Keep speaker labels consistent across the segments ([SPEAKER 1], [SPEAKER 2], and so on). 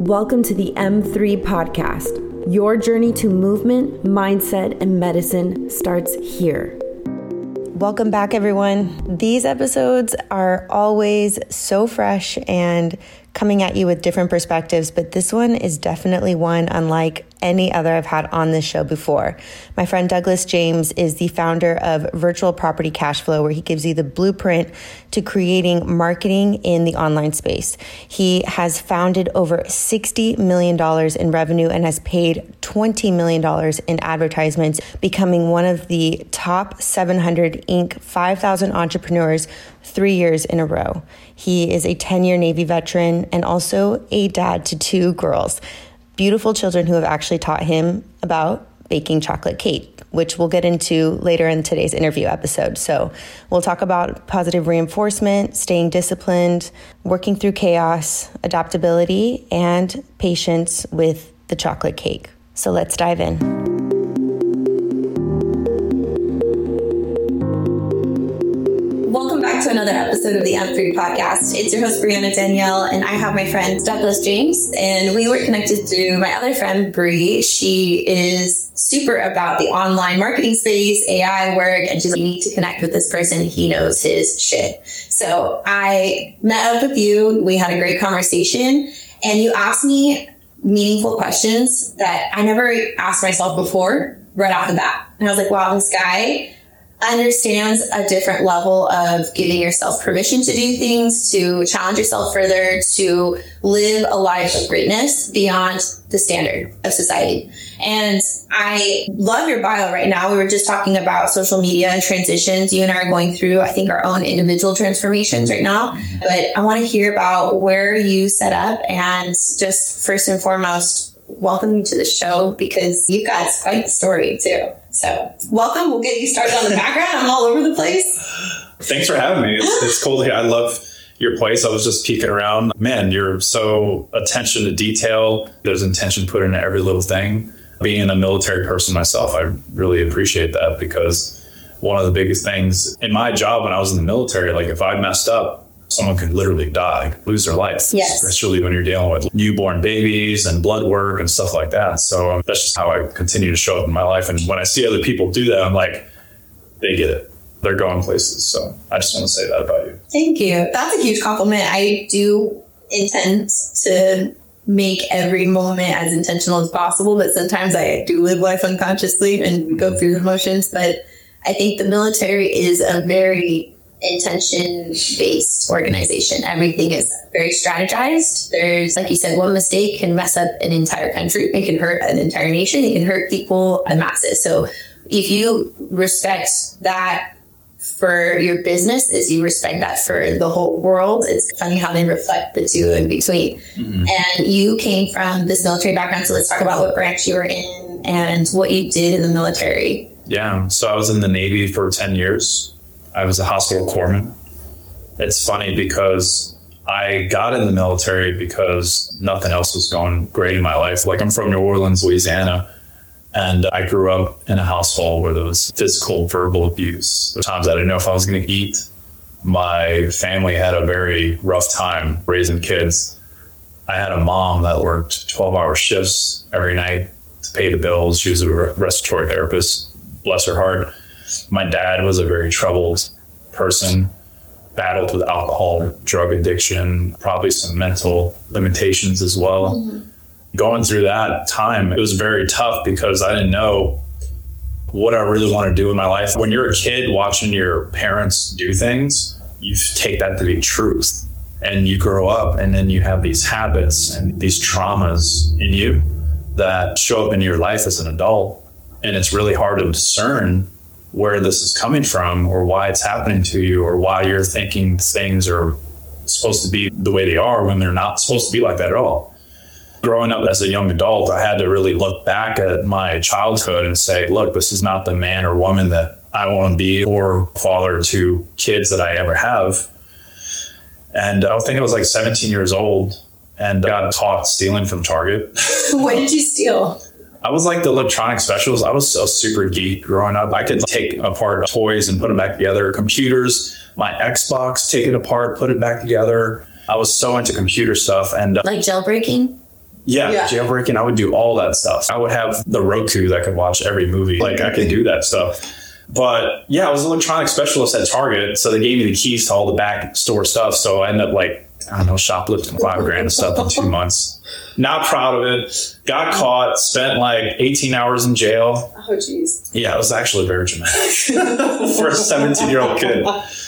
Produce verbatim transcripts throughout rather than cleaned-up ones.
[SPEAKER 1] Welcome to the M three podcast. Your journey to movement, mindset, and medicine starts here. Welcome back, everyone. These episodes are always so fresh and coming at you with different perspectives, but this one is definitely one unlike any other I've had on this show before. My friend Douglas James is the founder of Virtual Property Cash Flow, where he gives you the blueprint to creating marketing in the online space. He has founded over sixty million dollars in revenue and has paid twenty million dollars in advertisements, becoming one of the top seven hundred Inc five thousand entrepreneurs three years in a row. He is a ten-year Navy veteran and also a dad to two girls, beautiful children who have actually taught him about baking chocolate cake, which we'll get into later in today's interview episode. So we'll talk about positive reinforcement, staying disciplined, working through chaos, adaptability, and patience with the chocolate cake. So let's dive in. Welcome back to another episode of the M three podcast. It's your host, Brianna Danielle, and I have my friend Douglas James, and we were connected through my other friend, Bree. She is super about the online marketing space, A I work, and she's like, you need to connect with this person. He knows his shit. So I met up with you. We had a great conversation, and you asked me meaningful questions that I never asked myself before right off the bat. And I was like, wow, this guy understands a different level of giving yourself permission to do things, to challenge yourself further, to live a life of greatness beyond the standard of society. And I love your bio right now. We were just talking about social media and transitions. You and I are going through, I think, our own individual transformations right now. But I want to hear about where you set up, and just first and foremost, welcome you to the show, because you've got quite a story too. So welcome. We'll get you started on the background. I'm all over the place.
[SPEAKER 2] Thanks for having me. It's, it's cool to hear. I love your place. I was just peeking around. Man, you're so attention to detail. There's intention put into every little thing. Being a military person myself, I really appreciate that, because one of the biggest things in my job when I was in the military, like if I messed up, someone could literally die, lose their life,
[SPEAKER 1] yes.
[SPEAKER 2] Especially when you're dealing with newborn babies and blood work and stuff like that. So um, that's just how I continue to show up in my life. And when I see other people do that, I'm like, they get it. They're going places. So I just want to say that about you.
[SPEAKER 1] Thank you. That's a huge compliment. I do intend to make every moment as intentional as possible, but sometimes I do live life unconsciously and go through the motions. But I think the military is a very intention-based organization. Everything is very strategized. There's, like you said, one mistake can mess up an entire country. It can hurt an entire nation. It can hurt people and masses. So if you respect that for your business, as you respect that for the whole world, it's funny how they reflect the two in between. Mm-hmm. And you came from this military background, so let's talk about what branch you were in and what you did in the military.
[SPEAKER 2] Yeah, so I was in the Navy for ten years. I was a hospital corpsman. It's funny because I got in the military because nothing else was going great in my life. Like, I'm from New Orleans, Louisiana, and I grew up in a household where there was physical, verbal abuse. There were times I didn't know if I was going to eat. My family had a very rough time raising kids. I had a mom that worked twelve-hour shifts every night to pay the bills. She was a respiratory therapist, bless her heart. My dad was a very troubled person, battled with alcohol, drug addiction, probably some mental limitations as well. Mm-hmm. Going through that time, it was very tough because I didn't know what I really want to do in my life. When you're a kid watching your parents do things, you take that to be truth. And you grow up and then you have these habits and these traumas in you that show up in your life as an adult. And it's really hard to discern where this is coming from, or why it's happening to you, or why you're thinking things are supposed to be the way they are when they're not supposed to be like that at all. Growing up as a young adult, I had to really look back at my childhood and say, look, this is not the man or woman that I want to be, or father to kids that I ever have. And I think I was like seventeen years old and I got caught stealing from Target.
[SPEAKER 1] What did you steal?
[SPEAKER 2] I was like the electronic specialist. I was so super geek growing up. I could take apart toys and put them back together. Computers, my Xbox, take it apart, put it back together. I was so into computer stuff. And
[SPEAKER 1] like jailbreaking?
[SPEAKER 2] Yeah,
[SPEAKER 3] Yeah.
[SPEAKER 2] jailbreaking. I would do all that stuff. I would have the Roku that could watch every movie. Like I could do that stuff. But yeah, I was an electronics specialist at Target. So they gave me the keys to all the back store stuff. So I ended up like, I don't know, shoplifting five grand and stuff in two months. Not proud of it. Got caught, spent like eighteen hours in jail.
[SPEAKER 3] Oh, jeez.
[SPEAKER 2] Yeah, it was actually very dramatic for a seventeen-year-old kid.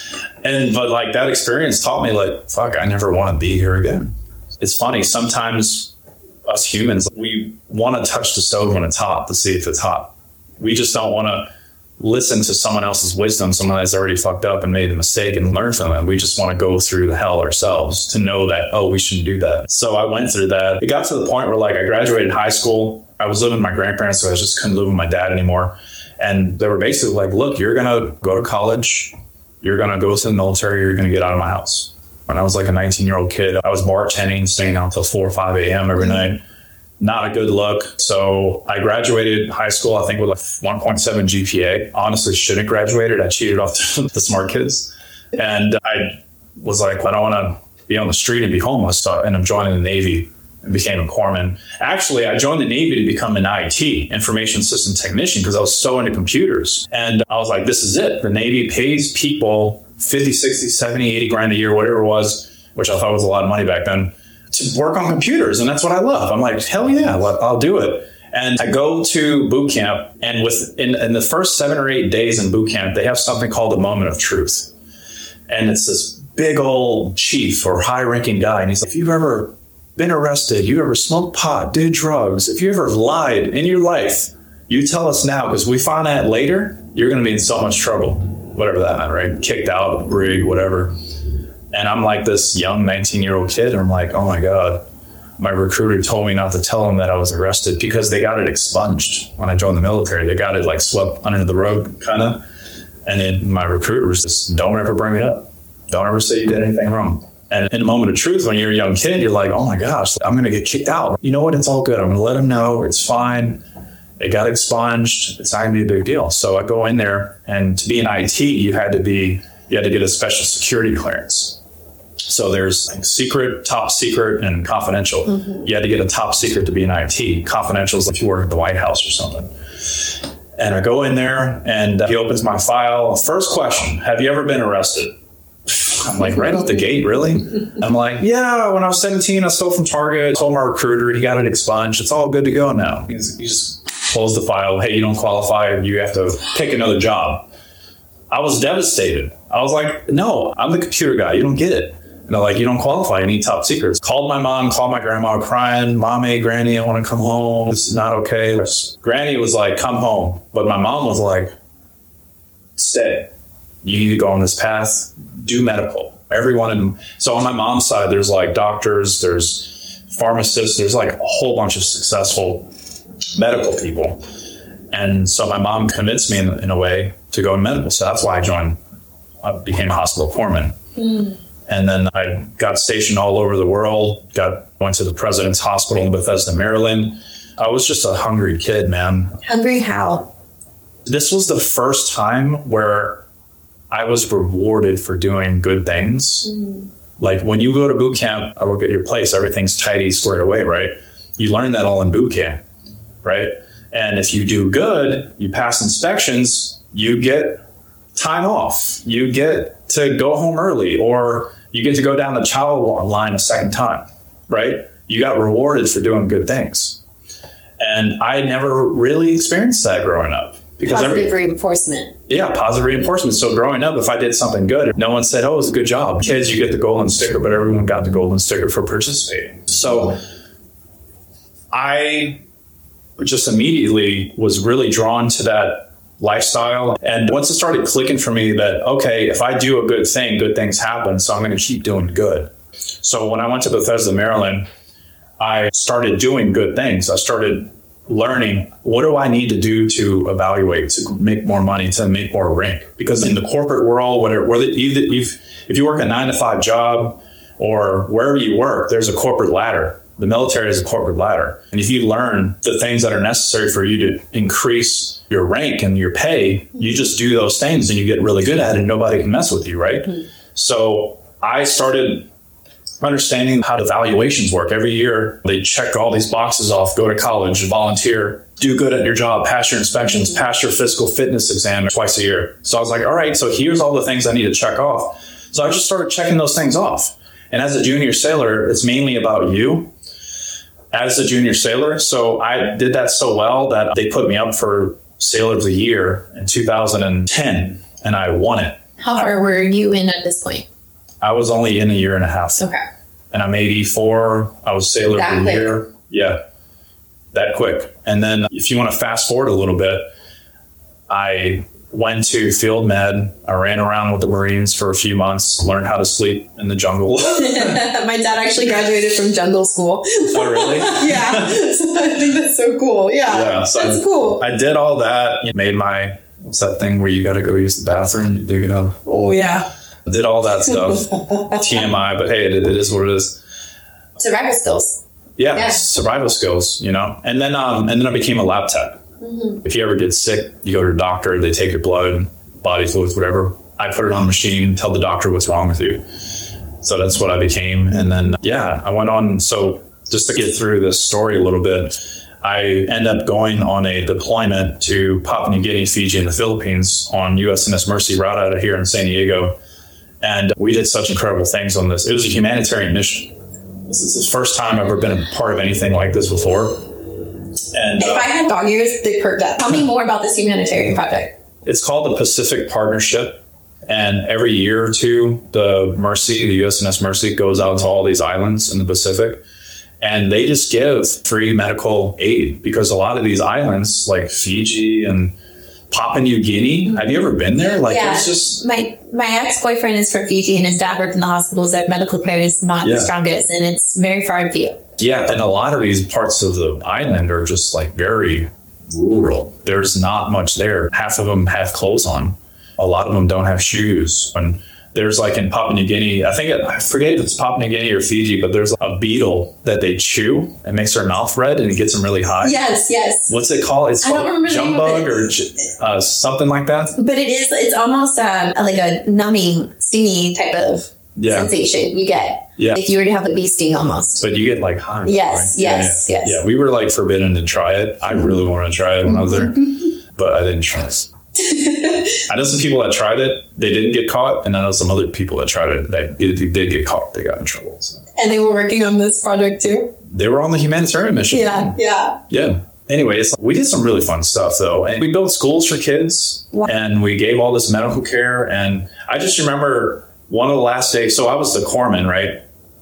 [SPEAKER 2] And but like that experience taught me like, fuck, I never want to be here again. It's funny. Sometimes us humans, we want to touch the stove when it's hot to see if it's hot. We just don't want to listen to someone else's wisdom, someone that's already fucked up and made a mistake, and learn from them. We just want to go through the hell ourselves to know that, oh, we shouldn't do that. So I went through that. It got to the point where like I graduated high school. I was living with my grandparents, so I just couldn't live with my dad anymore. And they were basically like, look, you're going to go to college. You're going to go to the military. You're going to get out of my house. When I was like a nineteen-year-old kid, I was bartending, staying out until four or five a.m. every night. Not a good look. So I graduated high school, I think, with like one point seven G P A. Honestly, shouldn't have graduated. I cheated off the smart kids. And I was like, I don't want to be on the street and be homeless. So I ended up joining the Navy and became a corpsman. Actually, I joined the Navy to become an I T, information system technician, because I was so into computers. And I was like, this is it. The Navy pays people fifty, sixty, seventy, eighty grand a year, whatever it was, which I thought was a lot of money back then, to work on computers. And that's what I love. I'm like, hell yeah, I'll do it. And I go to boot camp, and with in, in the first seven or eight days in boot camp, they have something called a moment of truth. And it's this big old chief or high ranking guy. And he's like, if you've ever been arrested, you ever smoked pot, did drugs, if you ever lied in your life, you tell us now, because we find out later, you're going to be in so much trouble. Whatever that meant, right? Kicked out, rig, whatever. And I'm like this young nineteen-year-old kid, and I'm like, oh my God, my recruiter told me not to tell him that I was arrested, because they got it expunged when I joined the military. They got it like swept under the rug, kind of. And then my recruiter was just, don't ever bring it up. Don't ever say you did anything wrong. And in a moment of truth, when you're a young kid, you're like, oh my gosh, I'm going to get kicked out. You know what? It's all good. I'm going to let them know. It's fine. It got expunged. It's not going to be a big deal. So I go in there, and to be in I T, you had to be, you had to get a special security clearance. So there's like secret, top secret, and confidential. Mm-hmm. You had to get a top secret to be in I T. Confidential is if you work at the White House or something. And I go in there, and he opens my file. First question, have you ever been arrested? I'm like, right off the gate, really? I'm like, yeah, when I was seventeen, I stole from Target. I told my recruiter, he got it expunged. It's all good to go now. He just closed the file. Hey, you don't qualify. You have to pick another job. I was devastated. I was like, no, I'm the computer guy. You don't get it. And they're like, you don't qualify. You need top secrets. Called my mom, called my grandma crying. Mommy, Granny, I want to come home. This is not okay. Granny was like, come home. But my mom was like, stay. You need to go on this path. Do medical. Everyone in, so on my mom's side, there's like doctors, there's pharmacists, there's like a whole bunch of successful medical people. And so my mom convinced me in, in a way to go in medical. So that's why I joined, I became a hospital corpsman. Mm. And then I got stationed all over the world, got went to the President's Hospital in Bethesda, Maryland. I was just a hungry kid, man.
[SPEAKER 1] Hungry how?
[SPEAKER 2] This was the first time where I was rewarded for doing good things. Mm. Like when you go to boot camp, I work at your place, everything's tidy, squared away, right? You learn that all in boot camp, right? And if you do good, you pass inspections, you get time off. You get to go home early, or you get to go down the child line a second time, right? You got rewarded for doing good things. And I never really experienced that growing up.
[SPEAKER 1] Because positive every, reinforcement.
[SPEAKER 2] Yeah, positive reinforcement. So growing up, if I did something good, no one said, oh, it was a good job. Kids, you get the golden sticker, but everyone got the golden sticker for participating. So I just immediately was really drawn to that lifestyle. And once it started clicking for me that, okay, if I do a good thing, good things happen. So I'm going to keep doing good. So when I went to Bethesda, Maryland, I started doing good things. I started learning, what do I need to do to evaluate, to make more money, to make more rank? Because in the corporate world, whether, whether either if, if you work a nine to five job or wherever you work, there's a corporate ladder. The military is a corporate ladder. And if you learn the things that are necessary for you to increase your rank and your pay, you just do those things and you get really good at it and nobody can mess with you, right? Mm-hmm. So I started understanding how the valuations work. Every year, they check all these boxes off, go to college, volunteer, do good at your job, pass your inspections, pass your physical fitness exam twice a year. So I was like, all right, so here's all the things I need to check off. So I just started checking those things off. And as a junior sailor, it's mainly about you as a junior sailor. So I did that so well that they put me up for Sailor of the Year in two thousand ten, and I won it.
[SPEAKER 1] How far were you in at this point?
[SPEAKER 2] I was only in a year and a half.
[SPEAKER 1] Okay.
[SPEAKER 2] And I'm eighty-four. I was Sailor
[SPEAKER 1] that
[SPEAKER 2] of the
[SPEAKER 1] quick.
[SPEAKER 2] Year. Yeah, that quick. And then if you want to fast forward a little bit, I went to field med. I ran around with the Marines for a few months, learned how to sleep in the jungle.
[SPEAKER 1] My dad actually graduated from jungle school.
[SPEAKER 2] Oh, really?
[SPEAKER 1] Yeah. So I think that's so cool. Yeah.
[SPEAKER 2] Yeah, so
[SPEAKER 1] that's
[SPEAKER 2] I,
[SPEAKER 1] cool.
[SPEAKER 2] I did all that. Made my, what's that thing where you got to go use the bathroom? You dig it up.
[SPEAKER 1] Oh, yeah.
[SPEAKER 2] Did all that stuff. T M I, but hey, it, it is what it is.
[SPEAKER 1] Survival skills.
[SPEAKER 2] Yeah,
[SPEAKER 1] Yeah.
[SPEAKER 2] survival skills, you know. And then um, and then I became a lab tech.
[SPEAKER 1] Mm-hmm.
[SPEAKER 2] If you ever get sick, you go to a doctor, they take your blood, body fluids, whatever. I put it on a machine, tell the doctor what's wrong with you. So that's what I became. And then, yeah, I went on. So just to get through this story a little bit, I end up going on a deployment to Papua New Guinea, Fiji, and the Philippines on U S N S Mercy route out of here in San Diego. And we did such incredible things on this. It was a humanitarian mission. This is the first time I've ever been a part of anything like this before. And
[SPEAKER 1] If
[SPEAKER 2] uh,
[SPEAKER 1] I had dog ears, they'd perk up. Tell me more about this humanitarian project.
[SPEAKER 2] it's called the Pacific Partnership. And every year or two, the Mercy, the U S N S Mercy, goes out to all these islands in the Pacific. And they just give free medical aid because a lot of these islands, like Fiji and Papua New Guinea, have you ever been there? Like,
[SPEAKER 1] Yeah.
[SPEAKER 2] it's just...
[SPEAKER 1] My my ex-boyfriend is from Fiji and his dad worked in the hospitals. That medical care is not
[SPEAKER 2] Yeah.
[SPEAKER 1] the strongest and it's very far afield.
[SPEAKER 2] Yeah, and a lot of these parts of the island are just like very rural. There's not much there. Half of them have clothes on. A lot of them don't have shoes. And there's like in Papua New Guinea, I think, it, I forget if it's Papua New Guinea or Fiji, but there's a beetle that they chew and makes their mouth red and it gets them really high.
[SPEAKER 1] Yes, yes.
[SPEAKER 2] What's it called? It's
[SPEAKER 1] I don't
[SPEAKER 2] called
[SPEAKER 1] remember the name of
[SPEAKER 2] jumbug
[SPEAKER 1] it.
[SPEAKER 2] or j- uh, something like that.
[SPEAKER 1] But it is, it's almost um, like a numbing, stingy type of
[SPEAKER 2] Yeah.
[SPEAKER 1] sensation you get.
[SPEAKER 2] Yeah.
[SPEAKER 1] If you were to have a bee sting almost.
[SPEAKER 2] But you get like high.
[SPEAKER 1] Yes,
[SPEAKER 2] right? Yeah,
[SPEAKER 1] yes,
[SPEAKER 2] yeah.
[SPEAKER 1] yes.
[SPEAKER 2] Yeah, we were like forbidden to try it. I really wanted to try it when I was there, but I didn't try it. I know some people that tried it, they didn't get caught, and I know some other people that tried it, they, they did get caught, they got in trouble. So.
[SPEAKER 1] And they were working on this project too?
[SPEAKER 2] They were on the humanitarian mission.
[SPEAKER 1] Yeah, yeah.
[SPEAKER 2] Yeah. Anyways, we did some really fun stuff though. And we built schools for kids
[SPEAKER 1] Wow.
[SPEAKER 2] and we gave all this medical care. And I just remember one of the last days, so I was the corpsman, right?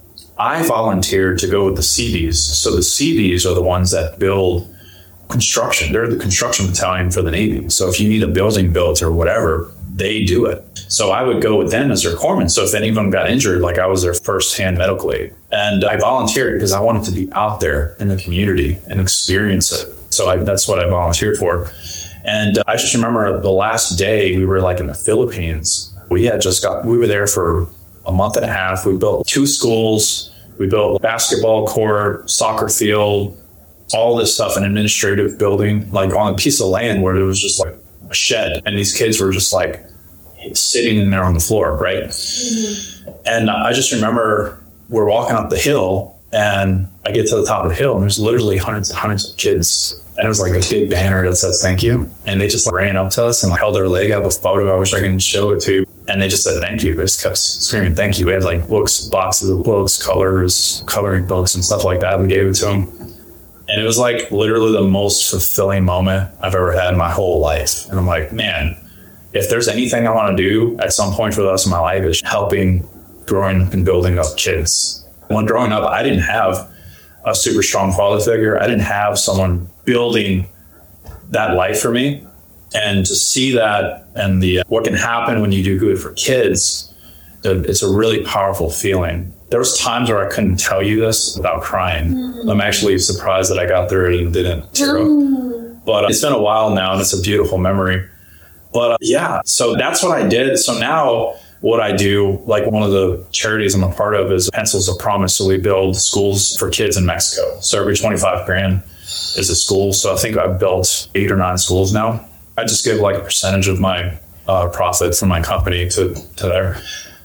[SPEAKER 2] I volunteered to go with the C Vs. So the C Vs are the ones that build construction. They're the construction battalion for the Navy. So if you need a building built or whatever, they do it. So I would go with them as their corpsman. So if any of them got injured, like I was their first-hand medical aid. And I volunteered because I wanted to be out there in the community and experience it. So I, that's what I volunteered for. And uh, I just remember the last day we were like in the Philippines. We had just got, we were there for a month and a half. We built two schools. We built a basketball court, soccer field, all this stuff, an administrative building, like on a piece of land where it was just like a shed. And these kids were just like sitting in there on the floor, right? Mm-hmm. And I just remember we're walking up the hill and I get to the top of the hill and there's literally hundreds and hundreds of kids. And it was like a big banner that says thank you. And they just like ran up to us and like held their leg up a photo. I wish I can show it to you. And they just said thank you. They just kept screaming thank you. We had like books, boxes of books, colors, coloring books and stuff like that. We gave it to them. And it was like literally the most fulfilling moment I've ever had in my whole life. And I'm like, man, if there's anything I want to do at some point for the rest of my life is helping growing and building up kids. When growing up, I didn't have a super strong father figure. I didn't have someone building that life for me. And to see that and the what can happen when you do good for kids, it's a really powerful feeling. There was times where I couldn't tell you this without crying. Mm. I'm actually surprised that I got there and didn't tear
[SPEAKER 1] Mm.
[SPEAKER 2] up. But it's been a while now and it's a beautiful memory. But uh, yeah, so that's what I did. So now what I do, like one of the charities I'm a part of is Pencils of Promise. So we build schools for kids in Mexico. So every twenty-five grand is a school. So I think I've built eight or nine schools now. I just give like a percentage of my uh, profit from my company to, to there.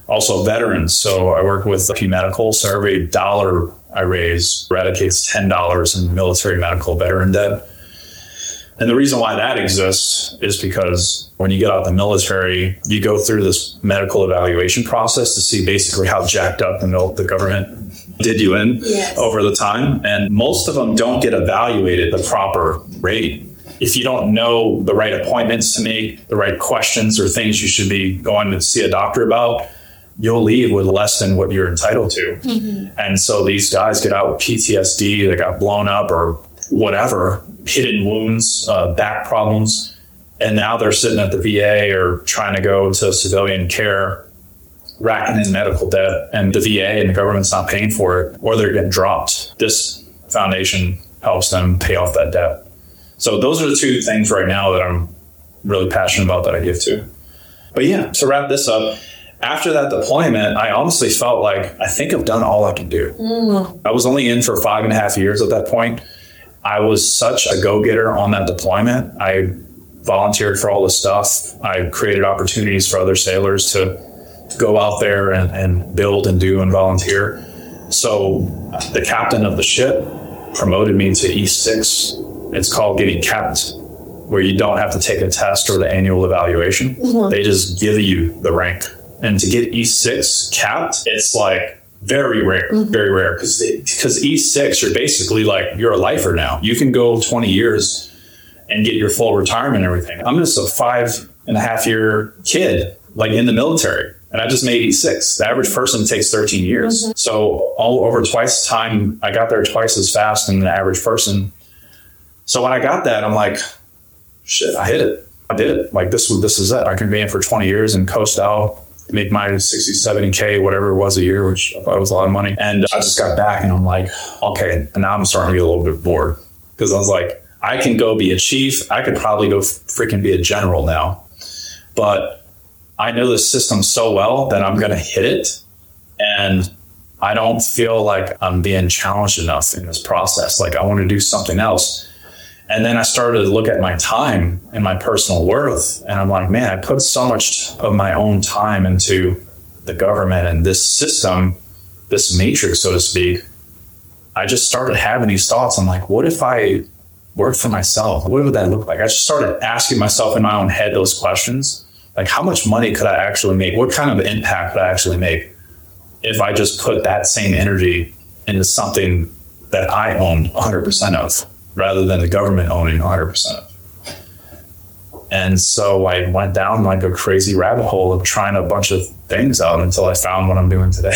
[SPEAKER 2] Also veterans. So I work with P Medical. So every dollar I raise eradicates ten dollars in military medical veteran debt. And the reason why that exists is because when you get out of the military, you go through this medical evaluation process to see basically how jacked up the, mil- the government did you in yes. over the time. And most of them don't get evaluated the proper rate. If you don't know the right appointments to make, the right questions or things you should be going to see a doctor about, you'll leave with less than what you're entitled to. Mm-hmm. And so these guys get out with P T S D, they got blown up or whatever, hidden wounds, uh, back problems. And now they're sitting at the V A or trying to go to civilian care, racking in medical debt, and the V A and the government's not paying for it, or they're getting dropped. This foundation helps them pay off that debt. So those are the two things right now that I'm really passionate about that I give to. But yeah, to wrap this up, after that deployment, I honestly felt like I think I've done all I can do. Mm. I was only in for five and a half years at that point. I was such a go-getter on that deployment. I volunteered for all the stuff. I created opportunities for other sailors to go out there and, and build and do and volunteer. So the captain of the ship promoted me to E six. It's called getting capped, where you don't have to take a test or the annual evaluation. Mm-hmm. They just give you the rank. And to get E six capped, it's like very rare, mm-hmm. very rare. Because because E six, you're basically like, you're a lifer now. You can go twenty years and get your full retirement and everything. I'm just a five and a half year kid, like in the military. And I just made E six. The average person takes thirteen years. Mm-hmm. So all over twice the time, I got there twice as fast than the average person. So when I got that, I'm like, shit, I hit it. I did it. Like this, this is it. I can be in for twenty years and coast out, make my sixty, seventy K, whatever it was a year, which I thought was a lot of money. And I just got back and I'm like, okay, and now I'm starting to get a little bit bored because I was like, I can go be a chief. I could probably go freaking be a general now. But I know the system so well that I'm going to hit it. And I don't feel like I'm being challenged enough in this process. Like I want to do something else. And then I started to look at my time and my personal worth. And I'm like, man, I put so much of my own time into the government and this system, this matrix, so to speak. I just started having these thoughts. I'm like, what if I worked for myself? What would that look like? I just started asking myself in my own head those questions. Like, how much money could I actually make? What kind of impact could I actually make if I just put that same energy into something that I own one hundred percent of? Rather than the government owning one hundred percent. And so I went down like a crazy rabbit hole of trying a bunch of things out until I found what I'm doing today.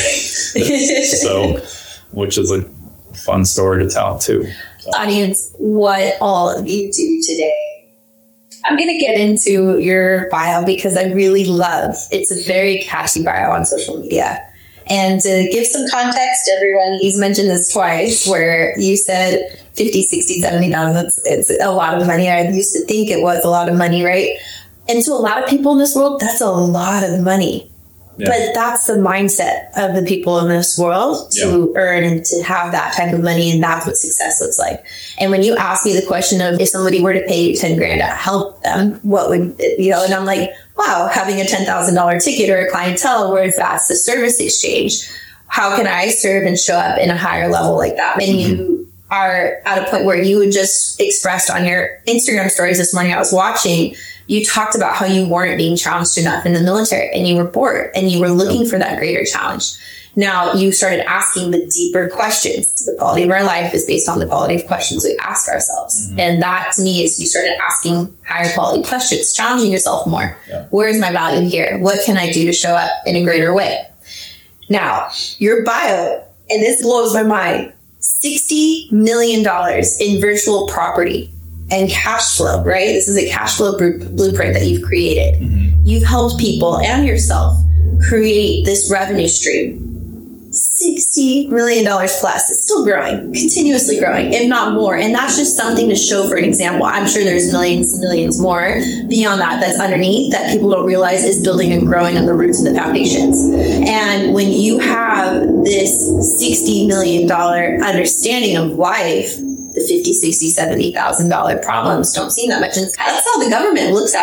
[SPEAKER 2] So, which is a fun story to tell too. So.
[SPEAKER 1] Audience, what all of you do today. I'm going to get into your bio because I really love, it's a very catchy bio on social media. And to give some context to everyone, he's mentioned this twice, where you said fifty, sixty, seventy thousand. It's, it's a lot of money. I used to think it was a lot of money, right? And to a lot of people in this world, that's a lot of money. Yeah. But that's the mindset of the people in this world to yeah. earn and to have that type of money. And that's what success looks like. And when you ask me the question of if somebody were to pay you ten grand to help them, what would, it, you know, and I'm like, wow, having a ten thousand dollars ticket or a clientele where that's the service exchange. How can I serve and show up in a higher level like that? And mm-hmm. you are at a point where you just expressed on your Instagram stories this morning, I was watching, you talked about how you weren't being challenged enough in the military and you were bored and you were looking for that greater challenge. Now you started asking the deeper questions. The quality of our life is based on the quality of questions we ask ourselves. Mm-hmm. And that to me is you started asking higher quality questions, challenging yourself more. Yeah. Where is my value here? What can I do to show up in a greater way? Now, your bio, and this blows my mind, sixty million dollars in virtual property and cash flow, right? This is a cash flow blueprint that you've created. Mm-hmm. You've helped people and yourself create this revenue stream. sixty million dollars plus. It's still growing, continuously growing, if not more. And that's just something to show for an example. I'm sure there's millions and millions more beyond that that's underneath that people don't realize is building and growing on the roots and the foundations. And when you have this sixty million dollars understanding of life, the fifty, sixty, seventy thousand dollars problems don't seem that much. And that's how the government looks at it.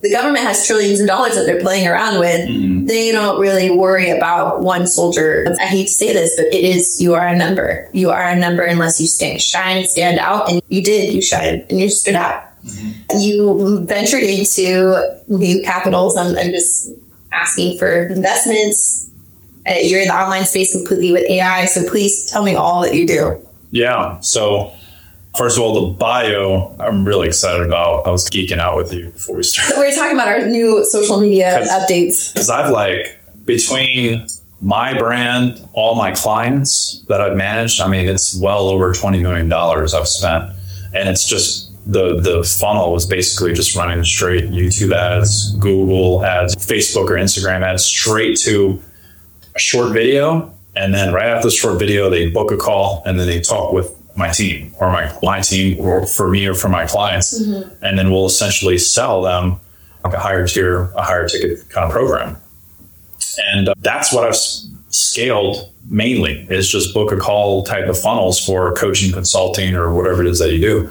[SPEAKER 1] the government has trillions of dollars that they're playing around with. Mm-hmm. They don't really worry about one soldier. I hate to say this, but it is, you are a number. You are a number unless you stand, shine, stand out. And you did, you shined and you stood out. Mm-hmm. You ventured into new capitals. I'm, I'm just asking for investments. Uh, you're in the online space completely with A I. So please tell me all that you do.
[SPEAKER 2] Yeah. So first of all, the bio, I'm really excited about. I was geeking out with you before we started.
[SPEAKER 1] So we were talking about our new social media Cause, updates.
[SPEAKER 2] Because I've like, between my brand, all my clients that I've managed, I mean, it's well over twenty million dollars I've spent. And it's just, the, the funnel was basically just running straight YouTube ads, Google ads, Facebook or Instagram ads, straight to a short video. And then right after the short video, they book a call and then they talk with my team or my, my team or for me or for my clients. Mm-hmm. And then we'll essentially sell them like a higher tier, a higher ticket kind of program. And uh, that's what I've s- scaled mainly is just book a call type of funnels for coaching, consulting, or whatever it is that you do.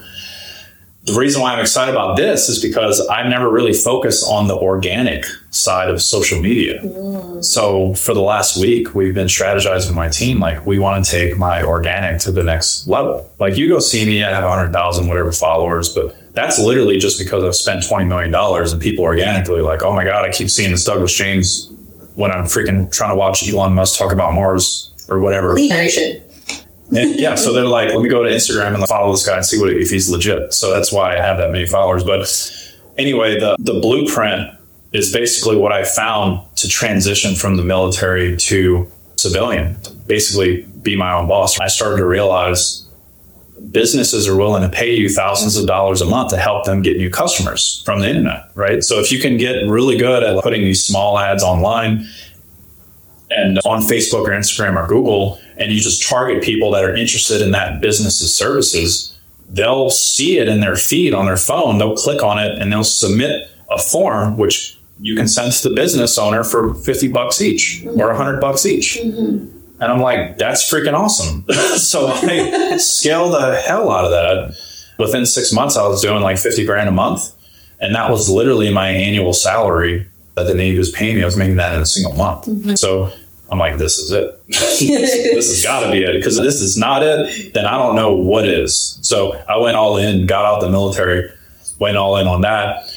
[SPEAKER 2] The reason why I'm excited about this is because I never really focused on the organic side of social media. Mm. So for the last week, we've been strategizing with my team. Like, we want to take my organic to the next level. Like, you go see me, I have one hundred thousand whatever followers, but that's literally just because I've spent twenty million dollars and people organically like, oh my God, I keep seeing this Douglas James when I'm freaking trying to watch Elon Musk talk about Mars or whatever.
[SPEAKER 1] Lead generation.
[SPEAKER 2] And yeah, so they're like, let me go to Instagram and follow this guy and see what if he's legit. So that's why I have that many followers. But anyway, the, the blueprint is basically what I found to transition from the military to civilian, to basically be my own boss. I started to realize businesses are willing to pay you thousands of dollars a month to help them get new customers from the internet, right? So if you can get really good at putting these small ads online and on Facebook or Instagram or Google, and you just target people that are interested in that business's services, they'll see it in their feed on their phone. They'll click on it and they'll submit a form, which you can send to the business owner for fifty bucks each mm-hmm. or one hundred bucks each. Mm-hmm. And I'm like, that's freaking awesome. So I scaled the hell out of that. Within six months, I was doing like fifty grand a month. And that was literally my annual salary that the Navy was paying me. I was making that in a single month. Mm-hmm. So I'm like, this is it. this, this has got to be it. Because if this is not it, then I don't know what is. So I went all in, got out the military, went all in on that.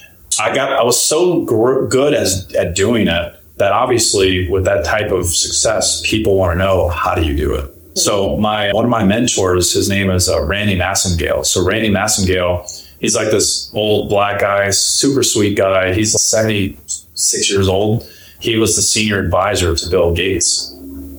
[SPEAKER 2] I got, I was so gr- good as at doing it that obviously with that type of success, people want to know, how do you do it? Mm-hmm. So my one of my mentors, his name is uh, Randy Massengale. So Randy Massengale, he's like this old black guy, super sweet guy. He's seventy-six years old. He was the senior advisor to Bill Gates.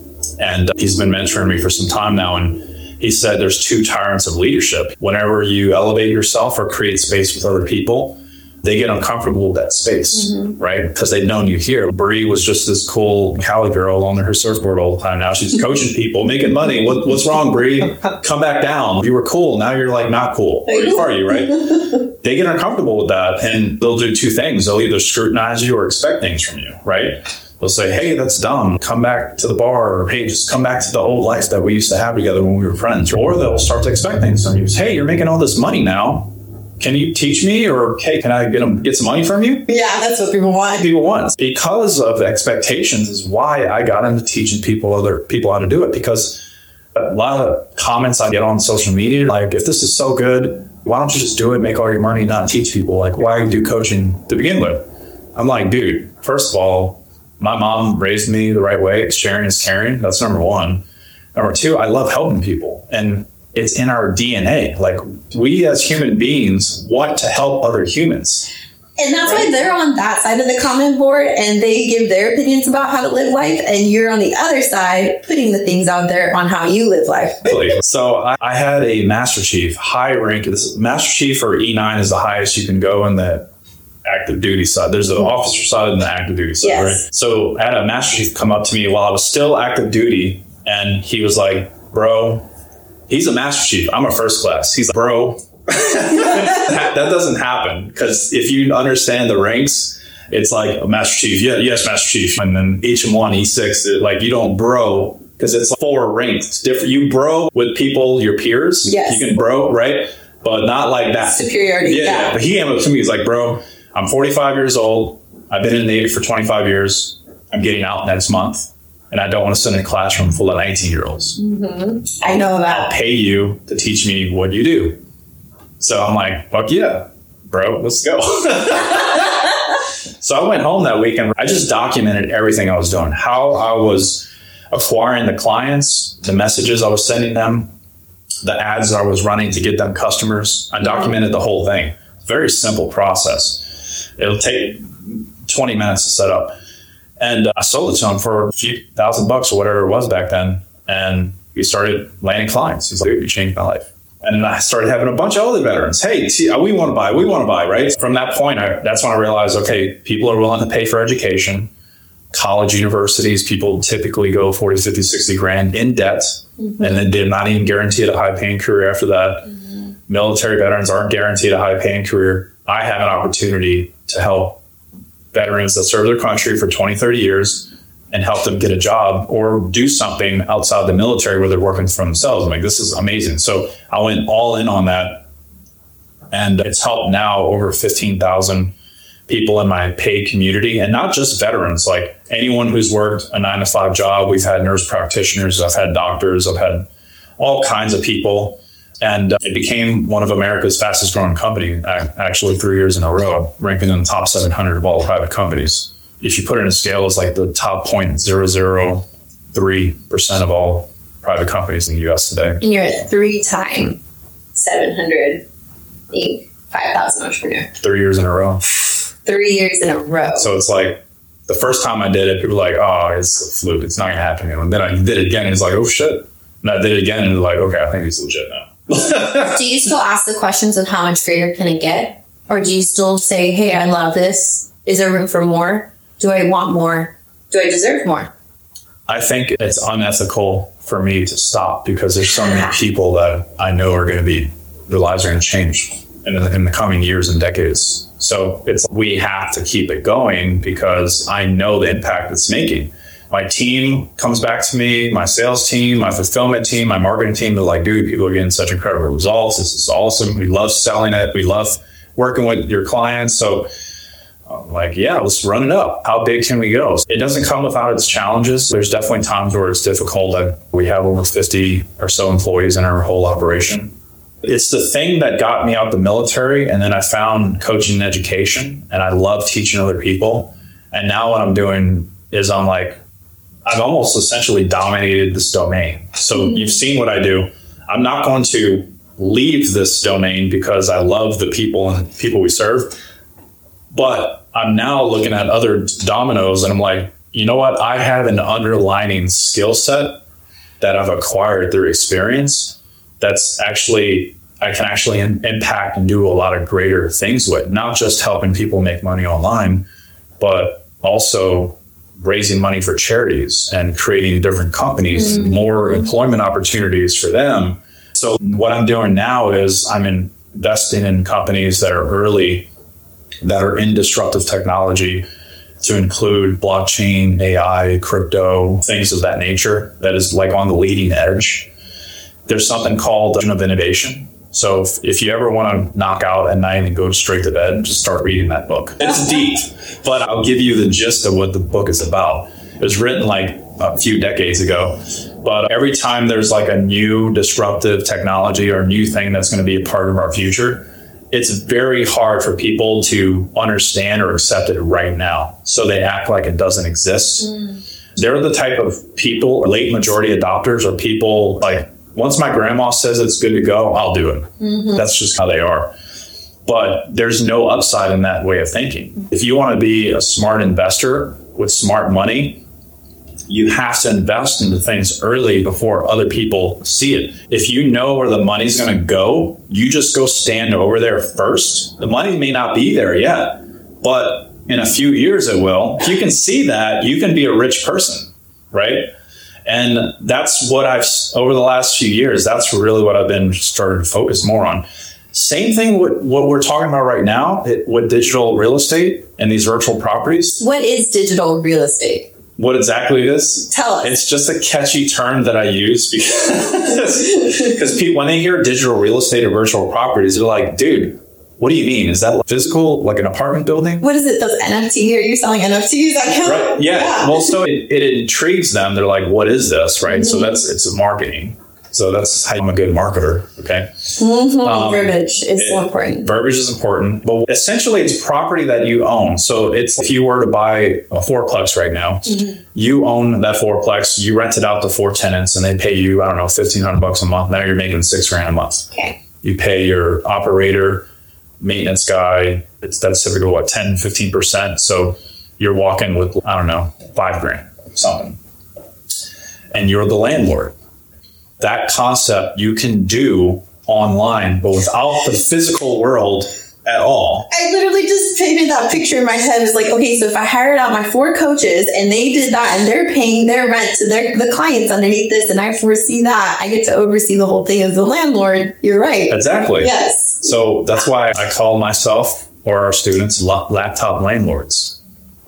[SPEAKER 2] And he's been mentoring me for some time now. And he said there's two tyrants of leadership. Whenever you elevate yourself or create space with other people, they get uncomfortable with that space, mm-hmm. right? Because they've known you here. Bree was just this cool Cali girl on her surfboard all the time. Now she's coaching people, making money. What, what's wrong, Bree? Come back down. You were cool. Now you're like not cool. Or are you, right? They get uncomfortable with that, and they'll do two things. They'll either scrutinize you or expect things from you, right? They'll say, hey, that's dumb. Come back to the bar. Or, hey, just come back to the old life that we used to have together when we were friends. Or they'll start to expect things from you. Hey, you're making all this money now. Can you teach me? Or, hey, can I get them, get some money from you?
[SPEAKER 1] Yeah, that's what people want.
[SPEAKER 2] People want. Because of expectations is why I got into teaching people other people how to do it. Because a lot of comments I get on social media, like, if this is so good, why don't you just do it, make all your money, not teach people? Like, why do coaching to begin with? I'm like, dude, first of all, my mom raised me the right way. Sharing is caring. That's number one. Number two, I love helping people. And it's in our D N A. Like, we as human beings want to help other humans.
[SPEAKER 1] And that's right? Why they're on that side of the comment board and they give their opinions about how to live life. And you're on the other side putting the things out there on how you live life.
[SPEAKER 2] So I, I had a Master Chief, high rank. This Master Chief or E nine is the highest you can go in the active duty side. There's the mm-hmm. officer side and the active duty side, yes. right? So I had a Master Chief come up to me while I was still active duty. And he was like, bro, he's a Master Chief. I'm a first class. He's like, bro, that, that doesn't happen. Because if you understand the ranks, it's like a Master Chief. Yeah, yes, Master Chief. And then H M one, E six, it, like you don't bro because it's like four ranks. It's different. You bro with people, your peers.
[SPEAKER 1] Yes.
[SPEAKER 2] You can bro, right? But not like that.
[SPEAKER 1] Superiority.
[SPEAKER 2] Yeah. yeah. But he came up to me. He's like, bro, I'm forty-five years old. I've been in the Navy for twenty-five years. I'm getting out next month. And I don't want to sit in a classroom full of nineteen year olds.
[SPEAKER 1] Mm-hmm. I know that.
[SPEAKER 2] I'll pay you to teach me what you do. So I'm like, fuck yeah, bro, let's go. So I went home that weekend. I just documented everything I was doing, how I was acquiring the clients, the messages I was sending them, the ads I was running to get them customers. I documented the whole thing. Very simple process. It'll take twenty minutes to set up. And I sold it to him for a few thousand bucks or whatever it was back then. And we started landing clients. He's like, dude, you changed my life. And then I started having a bunch of other veterans. Hey, see, we want to buy, we want to buy, right? From that point, I, that's when I realized, okay, people are willing to pay for education. College universities, people typically go forty, fifty, sixty grand in debt. Mm-hmm. And then they're not even guaranteed a high paying career after that. Mm-hmm. Military veterans aren't guaranteed a high paying career. I have an opportunity to help veterans that serve their country for twenty, thirty years and help them get a job or do something outside the military where they're working for themselves. I'm like, this is amazing. So I went all in on that. And it's helped now over fifteen thousand people in my paid community, and not just veterans, like anyone who's worked a nine to five job. We've had nurse practitioners, I've had doctors, I've had all kinds of people. And it became one of America's fastest growing company, actually three years in a row, ranking in the top seven hundred of all private companies. If you put it in a scale, it's like the top zero point zero zero three percent of all private companies in the U S today.
[SPEAKER 1] And you're a three-time seven hundred five thousand entrepreneur.
[SPEAKER 2] Three years in a row.
[SPEAKER 1] Three years in a row.
[SPEAKER 2] So it's like, the first time I did it, people were like, oh, it's a fluke. It's not going to happen. And then I did it again, and it's like, oh, shit. And I did it again, and it's like, okay, I think he's legit now.
[SPEAKER 1] Do you still ask the questions of how much greater can it get? Or do you still say, hey, I love this. Is there room for more? Do I want more? Do I deserve more?
[SPEAKER 2] I think it's unethical for me to stop because there's so many people that I know are going to be, their lives are going to change in the, in the coming years and decades. So it's, we have to keep it going because I know the impact it's making. My team comes back to me, my sales team, my fulfillment team, my marketing team. They're like, dude, people are getting such incredible results. This is awesome. We love selling it. We love working with your clients. So I'm like, yeah, let's run it up. How big can we go? It doesn't come without its challenges. There's definitely times where it's difficult. We have over fifty or so employees in our whole operation. It's the thing that got me out the military. And then I found coaching and education, and I love teaching other people. And now what I'm doing is I'm like, I've almost essentially dominated this domain. So mm-hmm. You've seen what I do. I'm not going to leave this domain because I love the people and people we serve. But I'm now looking at other dominoes and I'm like, you know what? I have an underlining skill set that I've acquired through experience that's actually, I can actually in, impact and do a lot of greater things with. Not just helping people make money online, but also raising money for charities and creating different companies, mm-hmm. more employment opportunities for them. So what I'm doing now is I'm investing in companies that are early, that are in disruptive technology, to include blockchain, A I, crypto, things of that nature that is like on the leading edge. There's something called of innovation. So if, if you ever want to knock out at night and go straight to bed, just start reading that book. It's deep, but I'll give you the gist of what the book is about. It was written like a few decades ago, but every time there's like a new disruptive technology or new thing that's going to be a part of our future, it's very hard for people to understand or accept it right now. So they act like it doesn't exist. Mm. They're the type of people, late majority adopters, or people like, once my grandma says it's good to go, I'll do it. Mm-hmm. That's just how they are. But there's no upside in that way of thinking. If you want to be a smart investor with smart money, you have to invest into things early before other people see it. If you know where the money's going to go, you just go stand over there first. The money may not be there yet, but in a few years it will. If you can see that, you can be a rich person, right? And that's what I've, over the last few years, that's really what I've been starting to focus more on. Same thing with what we're talking about right now it, with digital real estate and these virtual properties.
[SPEAKER 1] What is digital real estate?
[SPEAKER 2] What exactly it is?
[SPEAKER 1] Tell us.
[SPEAKER 2] It's just a catchy term that I use because because people, when they hear digital real estate or virtual properties, they're like, dude, what do you mean? Is that physical, like an apartment building?
[SPEAKER 1] What is it? Those N F T? Are you selling N F Ts?
[SPEAKER 2] Right. Yeah. yeah. Well, so it, it intrigues them. They're like, what is this? Right. Mm-hmm. So that's, it's a marketing. So that's how I'm a good marketer. Okay.
[SPEAKER 1] Mm-hmm. Um, verbiage is it, so important.
[SPEAKER 2] Verbiage is important, but essentially it's property that you own. So it's, if you were to buy a fourplex right now, mm-hmm. you own that fourplex, you rent it out to four tenants and they pay you, I don't know, fifteen hundred bucks a month. Now you're making six grand a month.
[SPEAKER 1] Okay.
[SPEAKER 2] You pay your operator, maintenance guy. It's that's typically what, ten, fifteen percent. So you're walking with, I don't know, five grand, something. And you're the landlord. That concept you can do online, but without the physical world at all.
[SPEAKER 1] I literally just painted that picture in my head. It's like, okay, so if I hired out my four coaches and they did that and they're paying their rent to their the clients underneath this, and I foresee that, I get to oversee the whole thing as the landlord. You're right.
[SPEAKER 2] Exactly.
[SPEAKER 1] Yes.
[SPEAKER 2] So that's why I call myself or our students laptop landlords.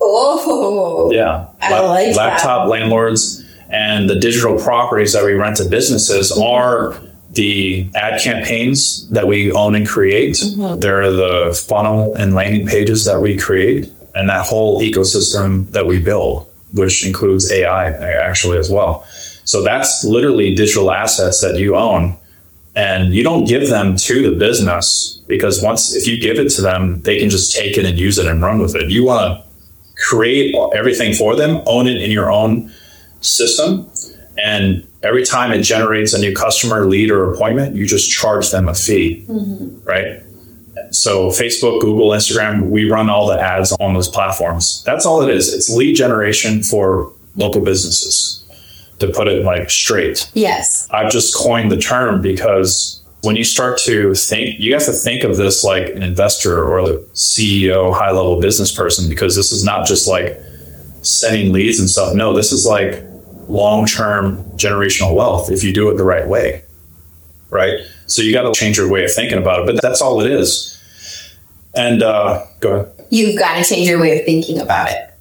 [SPEAKER 1] Oh,
[SPEAKER 2] yeah.
[SPEAKER 1] I La- like
[SPEAKER 2] laptop
[SPEAKER 1] that.
[SPEAKER 2] landlords. And the digital properties that we rent to businesses are the ad campaigns that we own and create. Mm-hmm. They're the funnel and landing pages that we create, and that whole ecosystem that we build, which includes A I actually as well. So that's literally digital assets that you own, and you don't give them to the business, because once, if you give it to them, they can just take it and use it and run with it. You want to create everything for them, own it in your own system, and every time it generates a new customer, lead, or appointment, you just charge them a fee, mm-hmm. right? So Facebook, Google, Instagram, we run all the ads on those platforms. That's all it is. It's lead generation for local businesses, to put it like straight.
[SPEAKER 1] Yes.
[SPEAKER 2] I've just coined the term because when you start to think, you have to think of this like an investor or a C E O, high level business person, because this is not just like sending leads and stuff. No, this is like long-term generational wealth if you do it the right way, right? So you got to change your way of thinking about it, but that's all it is. And uh, go ahead.
[SPEAKER 1] You've got to change your way of thinking about it.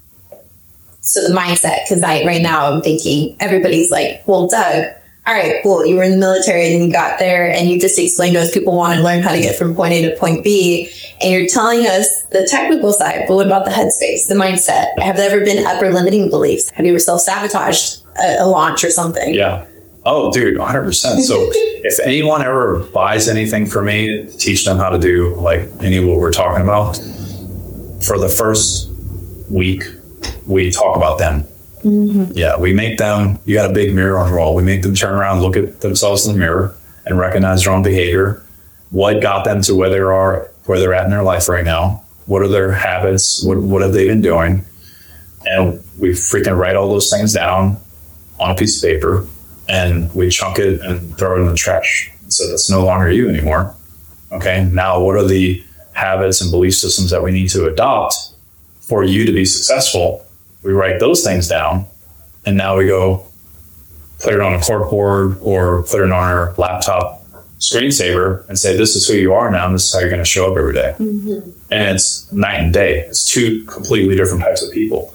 [SPEAKER 1] So the mindset, because I right now I'm thinking everybody's like, well, Doug, all right, cool. You were in the military and you got there and you just explained to us people want to learn how to get from point A to point B. And you're telling us the technical side, but what about the headspace, the mindset? Have there ever been upper limiting beliefs? Have you ever self-sabotaged a, a launch or something?
[SPEAKER 2] Yeah. Oh, dude, one hundred percent. So if anyone ever buys anything from me, teach them how to do like any of what we're talking about. For the first week, we talk about them. Mm-hmm. Yeah, we make them, you got a big mirror on the wall. We make them turn around, look at themselves in the mirror and recognize their own behavior. What got them to where they are, where they're at in their life right now? What are their habits? What, what have they been doing? And we freaking write all those things down on a piece of paper and we chunk it and throw it in the trash. So that's no longer you anymore. Okay, now what are the habits and belief systems that we need to adopt for you to be successful? We write those things down, and now we go put it on a corkboard or put it on our laptop screensaver and say, this is who you are now, and this is how you're going to show up every day. Mm-hmm. And it's night and day. It's two completely different types of people.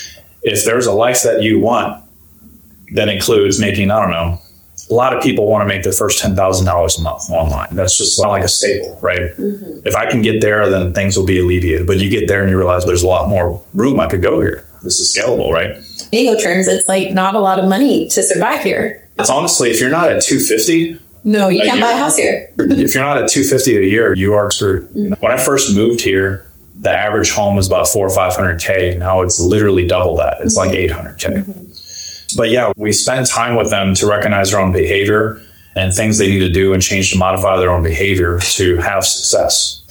[SPEAKER 2] If there's a life that you want that includes making, I don't know, a lot of people want to make their first ten thousand dollars a month online. That's just like a staple, right? Mm-hmm. If I can get there, then things will be alleviated. But you get there and you realize there's a lot more room I could go here. This is scalable, right?
[SPEAKER 1] Ego terms, it's like not a lot of money to survive here.
[SPEAKER 2] It's honestly, if you're not at two hundred fifty,
[SPEAKER 1] no, you can't
[SPEAKER 2] year,
[SPEAKER 1] buy a house here.
[SPEAKER 2] If you're not at two hundred fifty a year, you are screwed. Mm-hmm. When I first moved here, the average home was about four or five hundred K. Now it's literally double that. It's mm-hmm. like eight hundred K. Mm-hmm. But yeah, we spend time with them to recognize their own behavior and things they need to do and change to modify their own behavior to have success.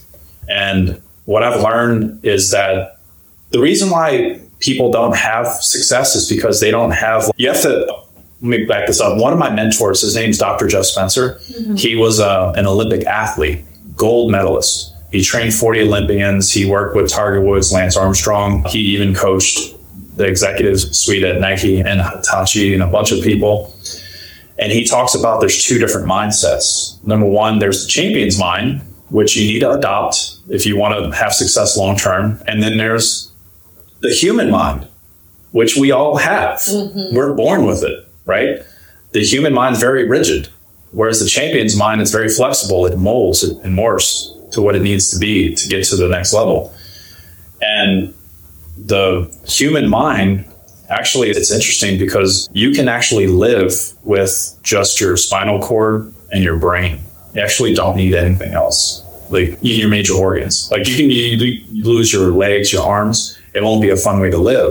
[SPEAKER 2] And what I've learned is that the reason why people don't have success is because they don't have, you have to, let me back this up. One of my mentors, his name's Doctor Jeff Spencer. Mm-hmm. He was uh, an Olympic athlete, gold medalist. He trained forty Olympians. He worked with Tiger Woods, Lance Armstrong. He even coached the executive suite at Nike and Hitachi and a bunch of people. And he talks about there's two different mindsets. Number one, there's the champion's mind, which you need to adopt if you want to have success long term. And then there's the human mind, which we all have. Mm-hmm. We're born with it, right? The human mind is very rigid, whereas the champion's mind is very flexible. It molds, it, it morphs, to what it needs to be to get to the next level. And the human mind, actually, it's interesting because you can actually live with just your spinal cord and your brain. You actually don't need anything else. Like your major organs. Like you can you, you lose your legs, your arms. It won't be a fun way to live.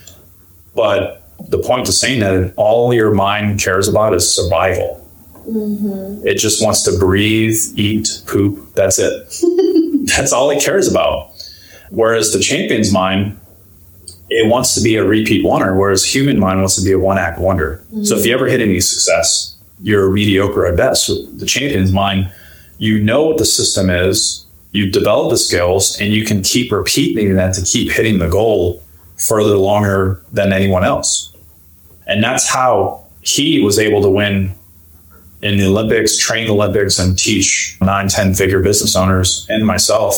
[SPEAKER 2] But the point of saying that all your mind cares about is survival. Mm-hmm. It just wants to breathe, eat, poop. That's it. That's all it cares about. Whereas the champion's mind, it wants to be a repeat wonder, whereas human mind wants to be a one-act wonder. Mm-hmm. So if you ever hit any success, you're mediocre at best. So the champion's mind, you know what the system is, you develop the skills, and you can keep repeating that to keep hitting the goal further longer than anyone else. And that's how he was able to win in the Olympics, train the Olympics, and teach nine, ten figure business owners and myself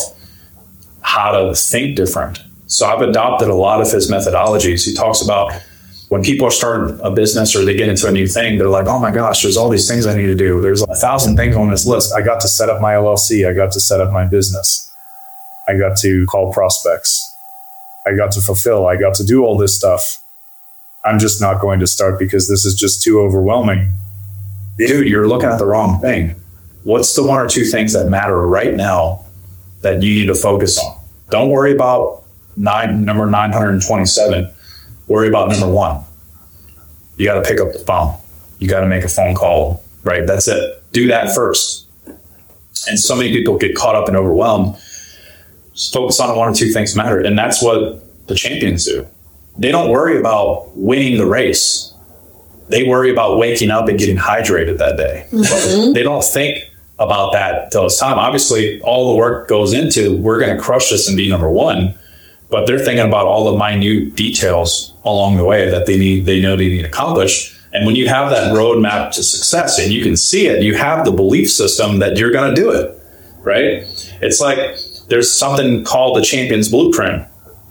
[SPEAKER 2] how to think different. So I've adopted a lot of his methodologies. He talks about when people are starting a business or they get into a new thing, they're like, oh my gosh, there's all these things I need to do. There's a thousand things on this list. I got to set up my L L C. I got to set up my business. I got to call prospects. I got to fulfill. I got to do all this stuff. I'm just not going to start because this is just too overwhelming. Dude, you're looking at the wrong thing. What's the one or two things that matter right now that you need to focus on? Don't worry about nine, number nine hundred twenty-seven. Worry about number one. You got to pick up the phone. You got to make a phone call, right? That's it. Do that first. And so many people get caught up and overwhelmed. Just focus on one or two things matter. And that's what the champions do. They don't worry about winning the race. They worry about waking up and getting hydrated that day. Mm-hmm. They don't think about that till it's time. Obviously, all the work goes into, we're going to crush this and be number one. But they're thinking about all the minute details along the way that they need, they know they need to accomplish. And when you have that roadmap to success and you can see it, you have the belief system that you're going to do it, right? It's like there's something called the Champion's Blueprint.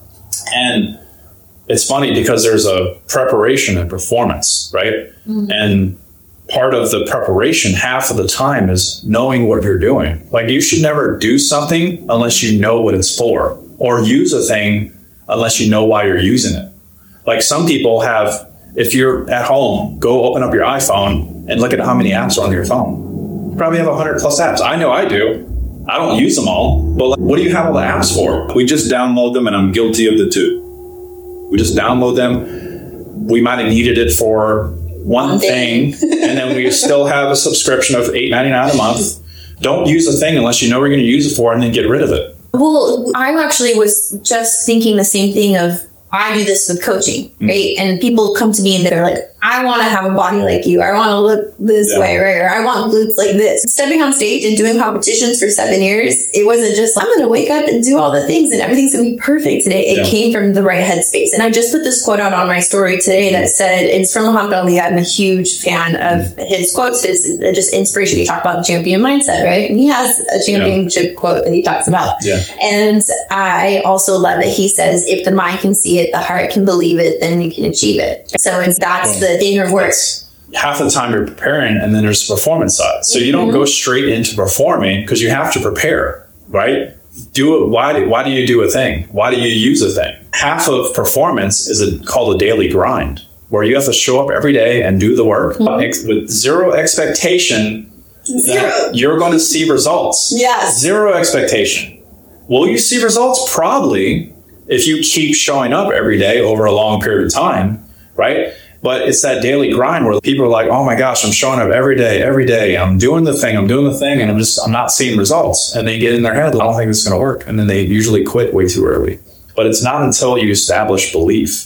[SPEAKER 2] And it's funny because there's a preparation and performance, right? Mm-hmm. And part of the preparation, half of the time, is knowing what you're doing. Like you should never do something unless you know what it's for, or use a thing unless you know why you're using it. Like some people have, if you're at home, go open up your iPhone and look at how many apps are on your phone. You probably have one hundred plus apps. I know I do. I don't use them all, but like, what do you have all the apps for?
[SPEAKER 3] We just download them, and I'm guilty of the two.
[SPEAKER 2] We just download them. We might have needed it for one thing, and then we still have a subscription of eight ninety-nine a month. Don't use a thing unless you know what you're going to use it for, and then get rid of it.
[SPEAKER 1] Well, I actually was just thinking the same thing of, I do this with coaching, right? Mm-hmm. And people come to me and they're like, I want to have a body like you. I want to look this yeah. way, right? Or I want glutes like this. Stepping on stage and doing competitions for seven years, it wasn't just, I'm going to wake up and do all the things and everything's going to be perfect today. It yeah. came from the right headspace. And I just put this quote out on my story today that said, it's from Muhammad Ali. I'm a huge fan of his quotes. It's just inspiration. He talked about the champion mindset, right? And he has a championship yeah. quote that he talks about. Yeah. And I also love that he says, if the mind can see it, the heart can believe it, then you can achieve it. So it's, that's the inner work.
[SPEAKER 2] Half the time you're preparing, and then there's the performance side. So you don't go straight into performing because you have to prepare, right? Do it. Why do, why do you do a thing? Why do you use a thing? Half of performance is a, called a daily grind, where you have to show up every day and do the work mm-hmm. ex- with zero expectation zero. that you're going to see results.
[SPEAKER 1] Yes.
[SPEAKER 2] Zero expectation. Will you see results? Probably, if you keep showing up every day over a long period of time, right? But it's that daily grind where people are like, oh my gosh, I'm showing up every day, every day. I'm doing the thing, I'm doing the thing, and I'm just, I'm not seeing results. And they get in their head, I don't think it's going to work. And then they usually quit way too early. But it's not until you establish belief.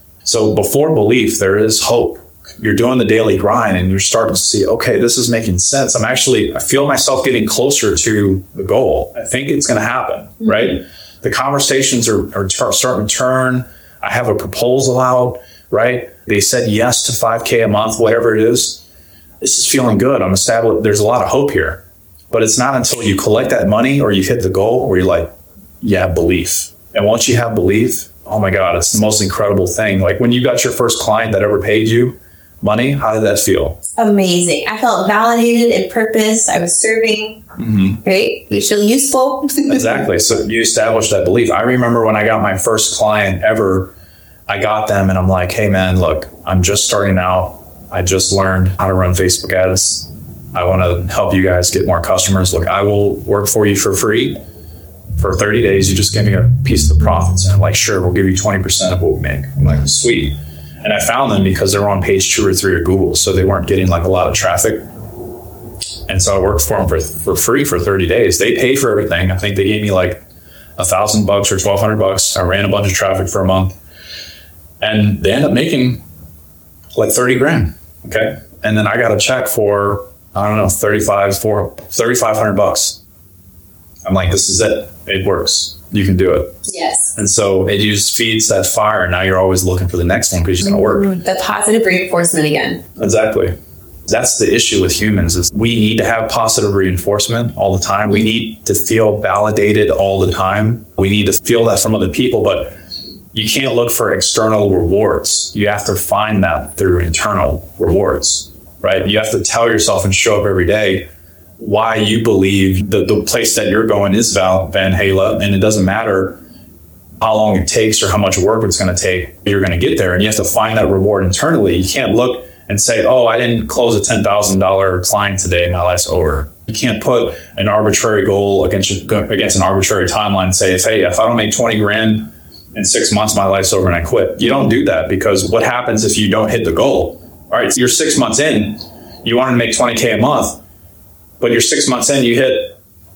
[SPEAKER 2] So before belief, there is hope. You're doing the daily grind and you're starting to see, okay, this is making sense. I'm actually, I feel myself getting closer to the goal. I think it's going to happen, mm-hmm. right? The conversations are, are starting to turn. I have a proposal out, right? They said yes to five K a month, whatever it is. This is feeling good. I'm established. There's a lot of hope here. But it's not until you collect that money or you hit the goal where you're like, yeah, belief. And once you have belief, oh my God, it's the most incredible thing. Like when you got your first client that ever paid you, money. How did that feel?
[SPEAKER 1] Amazing. I felt validated in purpose. I was serving, mm-hmm. right? We feel useful.
[SPEAKER 2] Exactly. So you establish that belief. I remember when I got my first client ever, I got them and I'm like, hey man, look, I'm just starting out. I just learned how to run Facebook ads. I want to help you guys get more customers. Look, I will work for you for free for thirty days. You just give me a piece of the profits. And I'm like, sure, we'll give you twenty percent of what we make. I'm like, sweet. And I found them because they were on page two or three of Google. So they weren't getting like a lot of traffic. And so I worked for them for, for free for thirty days. They paid for everything. I think they gave me like a thousand bucks or twelve hundred bucks. I ran a bunch of traffic for a month and they ended up making like thirty grand. Okay. And then I got a check for, I don't know, thirty-five, for thirty-five hundred bucks. I'm like, this is it. It works. You can do it.
[SPEAKER 1] Yes.
[SPEAKER 2] And so it just feeds that fire. Now you're always looking for the next one because it's going to work.
[SPEAKER 1] The positive reinforcement again.
[SPEAKER 2] Exactly. That's the issue with humans is we need to have positive reinforcement all the time. We need to feel validated all the time. We need to feel that from other people, but you can't look for external rewards. You have to find that through internal rewards, right? You have to tell yourself and show up every day why you believe that the place that you're going is Val Van Halen, and it doesn't matter how long it takes or how much work it's going to take, you're going to get there. And you have to find that reward internally. You can't look and say, oh, I didn't close a ten thousand dollars client today, my life's over. You can't put an arbitrary goal against against an arbitrary timeline and say, hey, if I don't make twenty grand in six months, my life's over and I quit. You don't do that because what happens if you don't hit the goal? All right, so you're six months in, you want to make twenty K a month, but you're six months in, you hit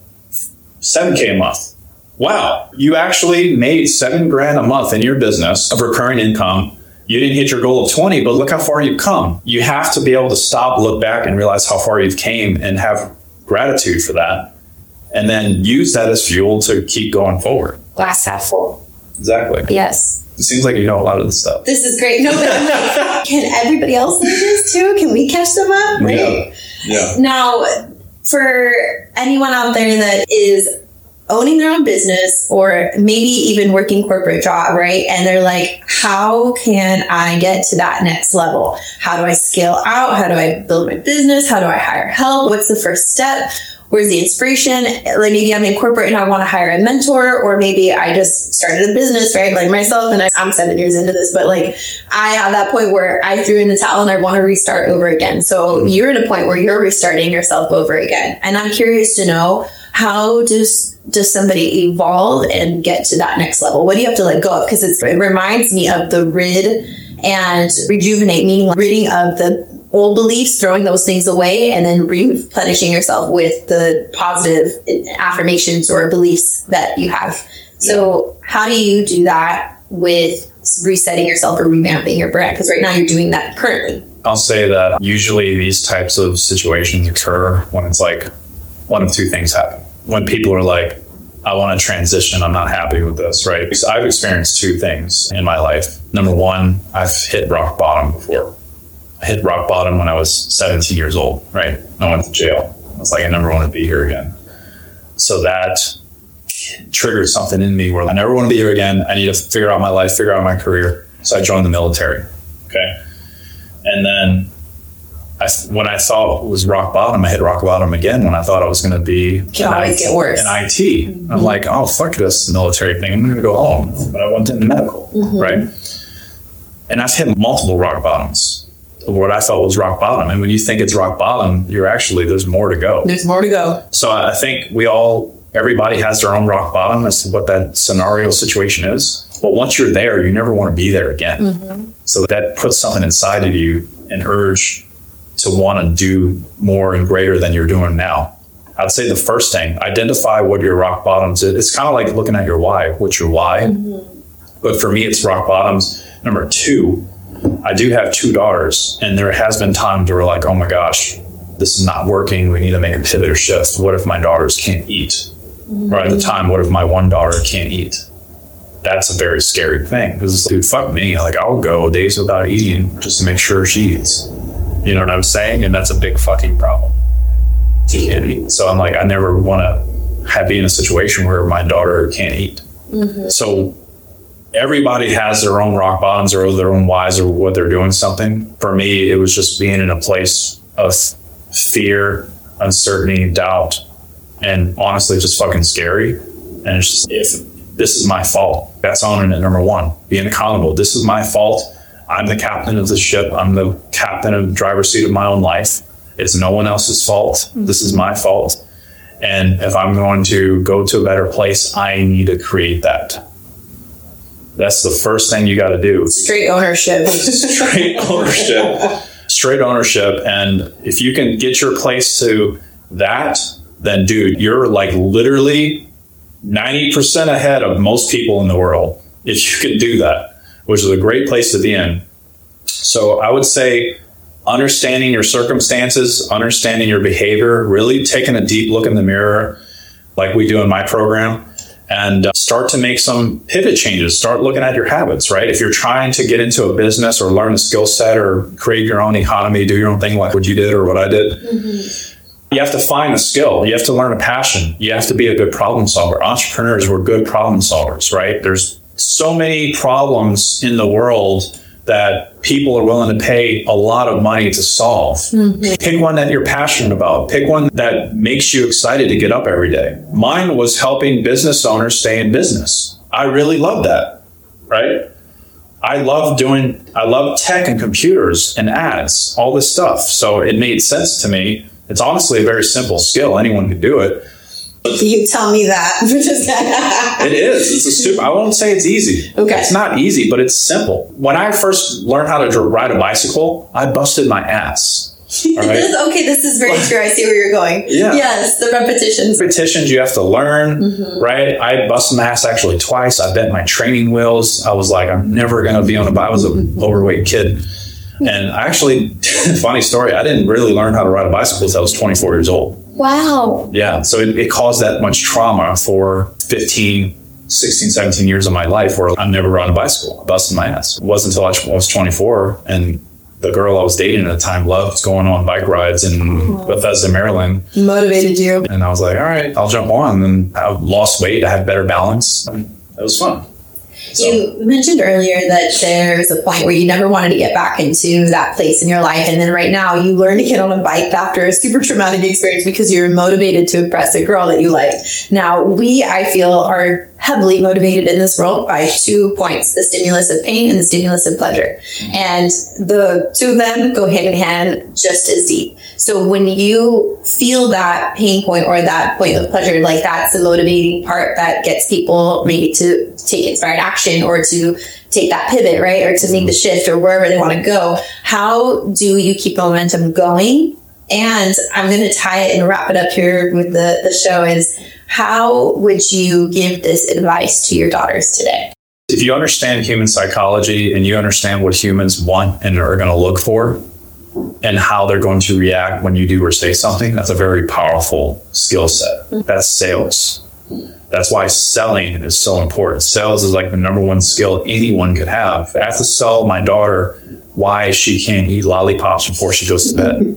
[SPEAKER 2] seven K a month. Wow, you actually made seven grand a month in your business of recurring income. You didn't hit your goal of twenty, but look how far you've come. You have to be able to stop, look back, and realize how far you've came and have gratitude for that. And then use that as fuel to keep going forward.
[SPEAKER 1] Glass half full.
[SPEAKER 2] Exactly.
[SPEAKER 1] Yes.
[SPEAKER 2] It seems like you know a lot of this stuff.
[SPEAKER 1] This is great. No, but I'm like, can everybody else know this too? Can we catch them up? Right?
[SPEAKER 2] Yeah. Yeah.
[SPEAKER 1] Now, for anyone out there that is owning their own business or maybe even working corporate job, right? And they're like, how can I get to that next level? How do I scale out? How do I build my business? How do I hire help? What's the first step? Where's the inspiration? Like maybe I'm in corporate and I want to hire a mentor, or maybe I just started a business, right? Like myself, and I, I'm seven years into this, but like I have that point where I threw in the towel and I want to restart over again. So you're at a point where you're restarting yourself over again. And I'm curious to know, how does does somebody evolve and get to that next level? What do you have to let go of? Because it reminds me of the rid and rejuvenate, meaning ridding of the old beliefs, throwing those things away, and then replenishing yourself with the positive affirmations or beliefs that you have. So how do you do that with resetting yourself or revamping your brand? Because right now you're doing that currently.
[SPEAKER 2] I'll say that usually these types of situations occur when it's like one of two things happen. When people are like, I want to transition, I'm not happy with this, right? Because I've experienced two things in my life. Number one, I've hit rock bottom before. I hit rock bottom when I was seventeen years old, right? I went to jail. I was like, I never want to be here again. So that triggered something in me where I never want to be here again. I need to figure out my life, figure out my career. So I joined the military, okay? And then I, when I thought it was rock bottom, I hit rock bottom again when I thought I was going to be
[SPEAKER 1] Can always get worse.
[SPEAKER 2] in I T. Mm-hmm. I'm like, oh, fuck this military thing. I'm going to go home. But I went into medical, mm-hmm. right? And I've hit multiple rock bottoms of what I thought was rock bottom. And when you think it's rock bottom, you're actually, there's more to go.
[SPEAKER 1] There's more to go.
[SPEAKER 2] So I think we all, everybody has their own rock bottom as to what that scenario situation is. But once you're there, you never want to be there again. Mm-hmm. So that puts something inside of you, an urge to want to do more and greater than you're doing now. I'd say the first thing, identify what your rock bottoms is. It's kind of like looking at your why. What's your why? Mm-hmm. But for me, it's rock bottoms. Number two, I do have two daughters, and there has been times where we're like, oh my gosh, this is not working. We need to make a pivot or shift. What if my daughters can't eat? Mm-hmm. Or at the time, what if my one daughter can't eat? That's a very scary thing because, dude, fuck me. Like, I'll go days without eating just to make sure she eats. You know what I'm saying? And that's a big fucking problem. She can't eat. So I'm like, I never want to have be in a situation where my daughter can't eat. Mm-hmm. So everybody has their own rock bottoms or their own whys or what they're doing something. For me, it was just being in a place of fear, uncertainty, doubt, and honestly, just fucking scary. And it's just, if this is my fault, that's owning it. Number one, being accountable. This is my fault. I'm the captain of the ship. I'm the captain of the driver's seat of my own life. It's no one else's fault. This is my fault. And if I'm going to go to a better place, I need to create that. That's the first thing you got to do.
[SPEAKER 1] Straight ownership.
[SPEAKER 2] Straight ownership. Straight ownership. And if you can get your place to that, then dude, you're like literally ninety percent ahead of most people in the world. If you can do that, which is a great place to be in. So I would say understanding your circumstances, understanding your behavior, really taking a deep look in the mirror like we do in my program, and uh, start to make some pivot changes. Start looking at your habits, right? If you're trying to get into a business or learn a skill set or create your own economy, do your own thing like what you did or what I did, mm-hmm. you have to find a skill. You have to learn a passion. You have to be a good problem solver. Entrepreneurs were good problem solvers, right? There's so many problems in the world that people are willing to pay a lot of money to solve. Mm-hmm. Pick one that you're passionate about. Pick one that makes you excited to get up every day. Mine was helping business owners stay in business. I really love that, right? I love doing, I love tech and computers and ads, all this stuff. So it made sense to me. It's honestly a very simple skill. Anyone can do it.
[SPEAKER 1] You tell me that.
[SPEAKER 2] It is. It's a super, I won't say it's easy.
[SPEAKER 1] Okay.
[SPEAKER 2] It's not easy, but it's simple. When I first learned how to ride a bicycle, I busted my ass. All right?
[SPEAKER 1] Okay, this is very true. I see where you're going.
[SPEAKER 2] Yeah.
[SPEAKER 1] Yes, the repetitions.
[SPEAKER 2] Repetitions you have to learn, mm-hmm. right? I busted my ass actually twice. I bent my training wheels. I was like, I'm never going to be on a bike. I was an overweight kid. And I actually, funny story, I didn't really learn how to ride a bicycle until I was twenty-four years old.
[SPEAKER 1] Wow.
[SPEAKER 2] Yeah. So it, it caused that much trauma for fifteen, sixteen, seventeen years of my life where I never rode a bicycle. I busted my ass. It wasn't until I was twenty-four and the girl I was dating at the time loved going on bike rides in Bethesda, Maryland.
[SPEAKER 1] Motivated you.
[SPEAKER 2] And I was like, all right, I'll jump on. And I lost weight. I had better balance. And it was fun.
[SPEAKER 1] So. You mentioned earlier that there's a point where you never wanted to get back into that place in your life. And then right now you learn to get on a bike after a super traumatic experience because you're motivated to impress a girl that you like. Now, we, I feel, are heavily motivated in this world by two points, the stimulus of pain and the stimulus of pleasure. And the two of them go hand in hand just as deep. So when you feel that pain point or that point of pleasure, like that's the motivating part that gets people maybe to take inspired action or to take that pivot, right? Or to make the shift or wherever they want to go. How do you keep momentum going? And I'm going to tie it and wrap it up here with the, the show is how would you give this advice to your daughters today?
[SPEAKER 2] If you understand human psychology and you understand what humans want and are going to look for and how they're going to react when you do or say something, that's a very powerful skill set. Mm-hmm. That's sales. That's why selling is so important. Sales is like the number one skill anyone could have. I have to sell my daughter why she can't eat lollipops before she goes to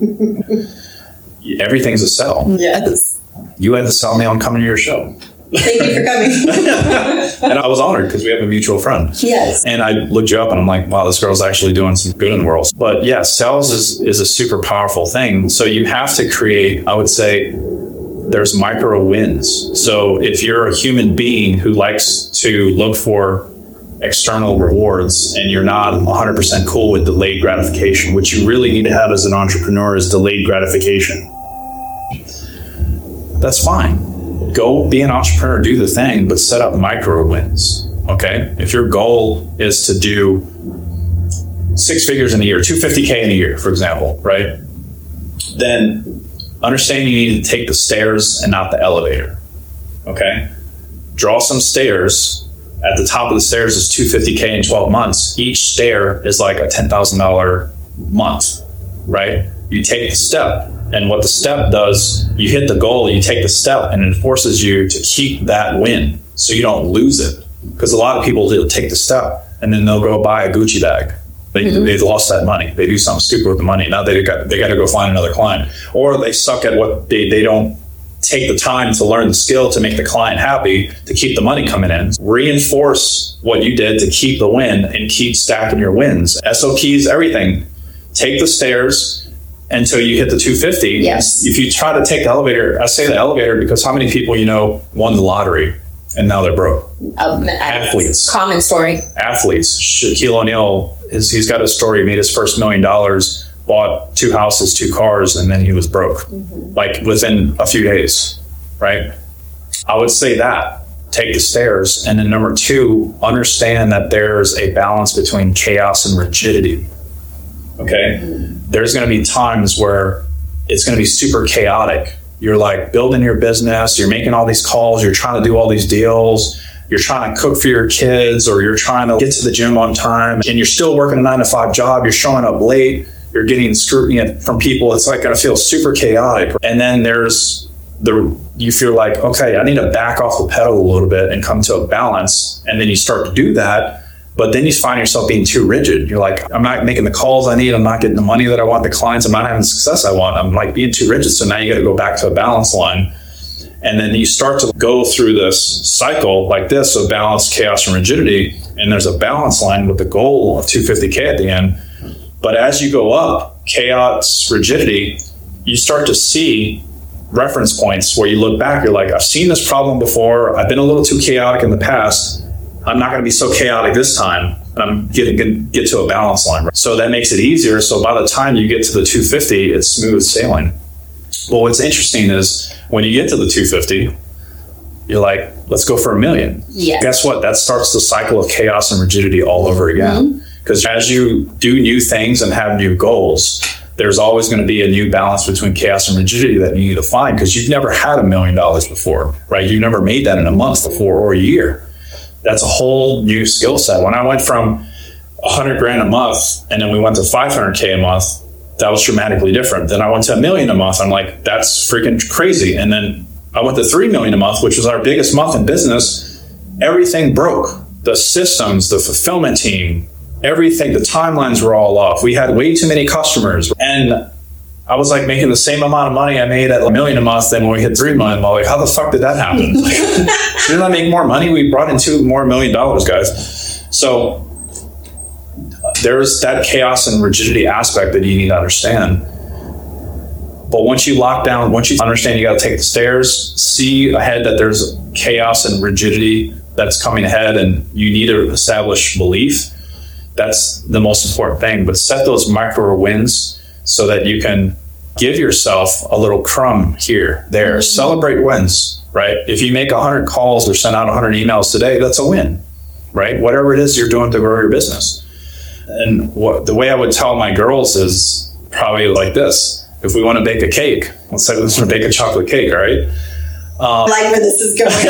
[SPEAKER 2] bed. Everything's a sell.
[SPEAKER 1] Yes.
[SPEAKER 2] You had to sell me on coming to your show.
[SPEAKER 1] Thank you for coming.
[SPEAKER 2] And I was honored because we have a mutual friend.
[SPEAKER 1] Yes.
[SPEAKER 2] And I looked you up and I'm like, wow, this girl's actually doing some good in the world. But yeah, sales is, is a super powerful thing. So you have to create, I would say, there's micro wins. So if you're a human being who likes to look for external rewards and you're not one hundred percent cool with delayed gratification, what you really need to have as an entrepreneur is delayed gratification. That's fine. Go be an entrepreneur, do the thing, but set up micro wins. Okay. If your goal is to do six figures in a year, two hundred fifty K in a year, for example, right? Then understand you need to take the stairs and not the elevator. Okay. Draw some stairs. At the top of the stairs is two hundred fifty K in twelve months. Each stair is like a ten thousand dollars month, right? You take the step, and what the step does, you hit the goal, you take the step, and it forces you to keep that win so you don't lose it. Because a lot of people will take the step, and then they'll go buy a Gucci bag. They, mm-hmm. They've lost that money. They do something stupid with the money. Now they got they got to go find another client. Or they suck at what they, they don't take the time to learn the skill to make the client happy, to keep the money coming in. Reinforce what you did to keep the win and keep stacking your wins. S O Ps, everything. Take the stairs until you hit the two fifty.
[SPEAKER 1] Yes.
[SPEAKER 2] If you try to take the elevator, I say the elevator because how many people you know won the lottery and now they're broke?
[SPEAKER 1] Um,
[SPEAKER 2] Athletes.
[SPEAKER 1] Common story.
[SPEAKER 2] Athletes. Shaquille O'Neal, is, he's got a story, made his first million dollars, bought two houses, two cars, and then he was broke, mm-hmm. like within a few days, right? I would say that. Take the stairs. And then number two, understand that there's a balance between chaos and rigidity. Okay? Mm-hmm. There's going to be times where it's going to be super chaotic. You're like building your business, you're making all these calls, you're trying to do all these deals, you're trying to cook for your kids, or you're trying to get to the gym on time, and you're still working a nine to five job, you're showing up late, you're getting scrutiny from people. It's like going to feel super chaotic. And then there's the, you feel like, okay, I need to back off the pedal a little bit and come to a balance. And then you start to do that. But then you find yourself being too rigid. You're like, I'm not making the calls I need. I'm not getting the money that I want, the clients. I'm not having the success I want. I'm like being too rigid. So now you got to go back to a balance line. And then you start to go through this cycle like this of balance, chaos, and rigidity. And there's a balance line with the goal of two fifty K at the end. But as you go up, chaos, rigidity, you start to see reference points where you look back, you're like, I've seen this problem before. I've been a little too chaotic in the past. I'm not going to be so chaotic this time. And I'm getting get, get to a balance line. So that makes it easier. So by the time you get to the two fifty, it's smooth sailing. Well, what's interesting is when you get to the two fifty, you're like, let's go for a million.
[SPEAKER 1] Yes.
[SPEAKER 2] Guess what? That starts the cycle of chaos and rigidity all over again. Because mm-hmm. as you do new things and have new goals, there's always going to be a new balance between chaos and rigidity that you need to find, because you've never had a million dollars before, right? You never made that in a month before or a year. That's a whole new skill set. When I went from a hundred grand a month and then we went to five hundred K a month, that was dramatically different. Then I went to a million a month. I'm like, that's freaking crazy. And then I went to three million a month, which was our biggest month in business. Everything broke. The systems, the fulfillment team, everything, the timelines were all off. We had way too many customers. And I was like making the same amount of money I made at a million a month than when we hit three million. I'm like, how the fuck did that happen? Like, didn't I make more money? We brought in two more million dollars, guys. So there's that chaos and rigidity aspect that you need to understand. But once you lock down, once you understand you got to take the stairs, see ahead that there's chaos and rigidity that's coming ahead and you need to establish belief. That's the most important thing. But set those micro wins so that you can give yourself a little crumb here, there. Mm-hmm. Celebrate wins, right? If you make one hundred calls or send out one hundred emails today, that's a win, right? Whatever it is you're doing to grow your business. And what the way I would tell my girls is probably like this. If we want to bake a cake, let's say we want to bake a chocolate cake, all right? Um,
[SPEAKER 1] I like where this is going.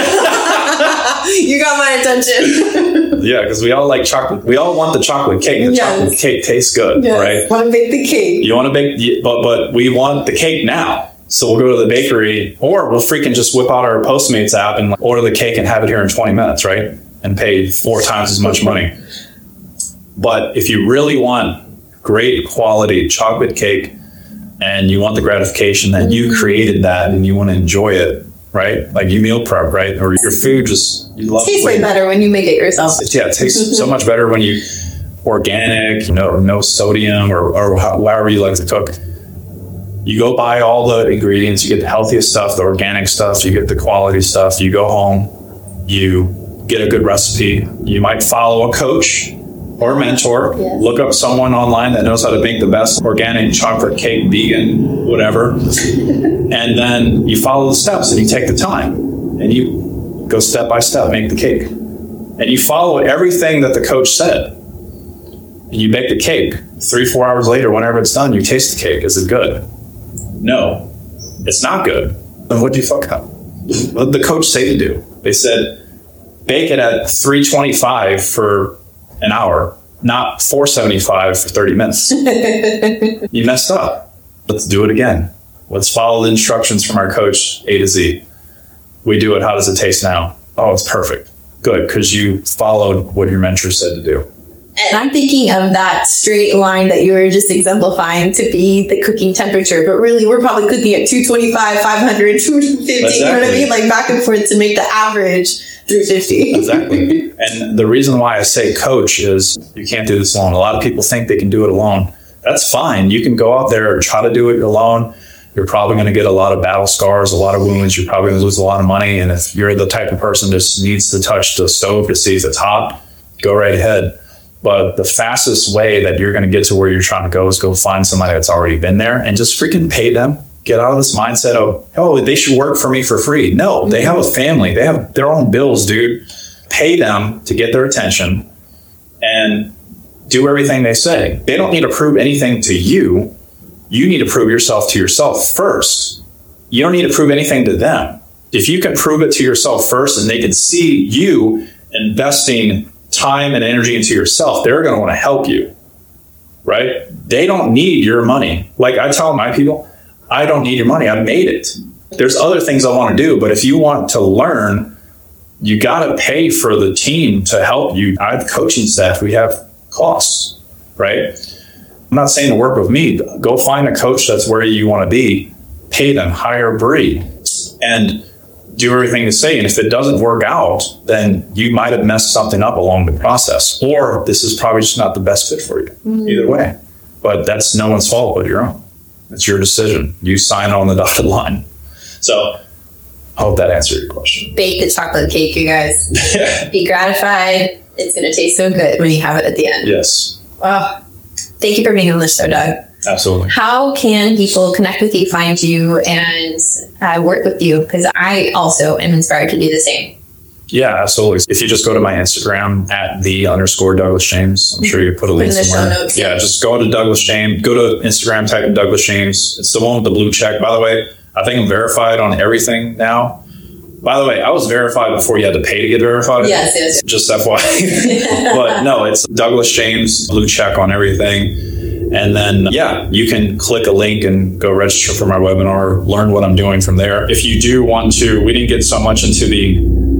[SPEAKER 1] You got my attention.
[SPEAKER 2] Yeah, because we all like chocolate. We all want the chocolate cake. The yes. chocolate cake tastes good, yes. right?
[SPEAKER 1] Want to bake the cake.
[SPEAKER 2] You want to bake, but but we want the cake now. So we'll go to the bakery, or we'll freaking just whip out our Postmates app and order the cake and have it here in twenty minutes, right? And pay four times as much money. But if you really want great quality chocolate cake and you want the gratification that you created that and you want to enjoy it, right? Like you meal prep, right? Or your food just, you love it.
[SPEAKER 1] Tastes way better when you make it yourself.
[SPEAKER 2] Yeah, it tastes so much better when you, organic, you know, no sodium or, or however you like to cook. You go buy all the ingredients, you get the healthiest stuff, the organic stuff, you get the quality stuff, you go home, you get a good recipe. You might follow a coach or a mentor, yes. Look up someone online that knows how to make the best organic chocolate cake, vegan, whatever. And then you follow the steps and you take the time and you go step by step, make the cake. And you follow everything that the coach said. And you bake the cake. Three, four hours later, whenever it's done, you taste the cake. Is it good? No, it's not good. Then what do you fuck up? What did the coach say to do? They said, bake it at three twenty-five for an hour, not four seventy-five for thirty minutes. You messed up. Let's do it again. Let's follow the instructions from our coach A to Z. We do it. How does it taste now? Oh, it's perfect. Good, because you followed what your mentor said to do.
[SPEAKER 1] And I'm thinking of that straight line that you were just exemplifying to be the cooking temperature, but really we're probably cooking at two twenty-five, five hundred, two fifty, exactly. You know what I mean? Like back and forth to make the average three fifty.
[SPEAKER 2] Exactly. And the reason why I say coach is you can't do this alone. A lot of people think they can do it alone. That's fine. You can go out there and try to do it alone. You're probably going to get a lot of battle scars, a lot of wounds. You're probably going to lose a lot of money. And if you're the type of person that just needs to touch the stove to see if it's hot, go right ahead. But the fastest way that you're going to get to where you're trying to go is go find somebody that's already been there and just freaking pay them. Get out of this mindset of, oh, they should work for me for free. No, they have a family. They have their own bills, dude. Pay them to get their attention and do everything they say. They don't need to prove anything to you. You need to prove yourself to yourself first. You don't need to prove anything to them. If you can prove it to yourself first and they can see you investing time and energy into yourself, they're going to want to help you, right? They don't need your money. Like I tell my people, I don't need your money. I've made it. There's other things I want to do, but if you want to learn, you got to pay for the team to help you. I have coaching staff. We have costs, right? I'm not saying to work with me. Go find a coach that's where you want to be. Pay them, hire Bree, and do everything to say. And if it doesn't work out, then you might have messed something up along the process. Or this is probably just not the best fit for you. Mm-hmm. Either way. But that's no one's fault but your own. It's your decision. You sign on the dotted line. So I hope that answered your question.
[SPEAKER 1] Bake the chocolate cake, you guys. Be gratified. It's going to taste so good when you have it at the end.
[SPEAKER 2] Yes.
[SPEAKER 1] Wow. Thank you for being on the show, Doug.
[SPEAKER 2] Absolutely.
[SPEAKER 1] How can people connect with you, find you, and uh, work with you? Because I also am inspired to do the same.
[SPEAKER 2] Yeah, absolutely. If you just go to my Instagram at the underscore Douglas James, I'm sure you put a link
[SPEAKER 1] put
[SPEAKER 2] somewhere.
[SPEAKER 1] Notes,
[SPEAKER 2] yeah,
[SPEAKER 1] yeah,
[SPEAKER 2] just go to Douglas James. Go to Instagram, type in Douglas James. It's the one with the blue check. By the way, I think I'm verified on everything now. By the way, I was verified before you had to pay to get verified.
[SPEAKER 1] Yes, yes.
[SPEAKER 2] Just F Y I. But no, it's Douglas James, blue check on everything. And then, yeah, you can click a link and go register for my webinar, learn what I'm doing from there. If you do want to, we didn't get so much into the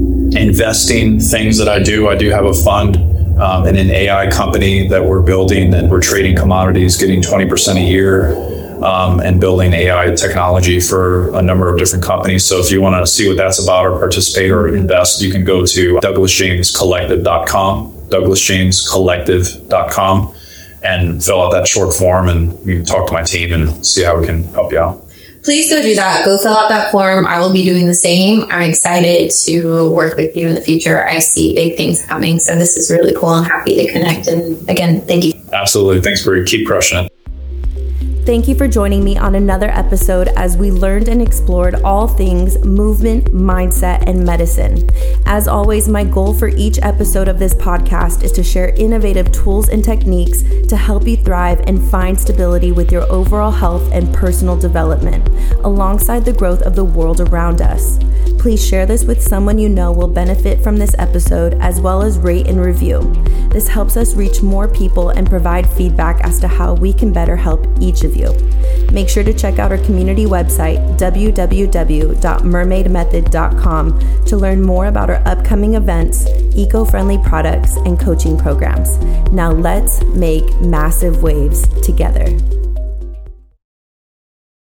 [SPEAKER 2] investing things that I do. I do have a fund um, and an A I company that we're building, and we're trading commodities, getting twenty percent a year, um, and building A I technology for a number of different companies. So if you want to see what that's about or participate or invest, you can go to douglas james collective dot com, douglas james collective dot com. and fill out that short form, and you can talk to my team and see how we can help you out.
[SPEAKER 1] Please go do that. Go fill out that form. I will be doing the same. I'm excited to work with you in the future. I see big things coming. So this is really cool. I'm happy to connect. And again, thank you.
[SPEAKER 2] Absolutely. Thanks, Bree. Keep crushing it.
[SPEAKER 1] Thank you for joining me on another episode as we learned and explored all things movement, mindset, and medicine. As always, my goal for each episode of this podcast is to share innovative tools and techniques to help you thrive and find stability with your overall health and personal development, alongside the growth of the world around us. Please share this with someone you know will benefit from this episode, as well as rate and review. This helps us reach more people and provide feedback as to how we can better help each of you. Make sure to check out our community website, w w w dot mermaid method dot com, to learn more about our upcoming events, eco-friendly products, and coaching programs. Now let's make massive waves together.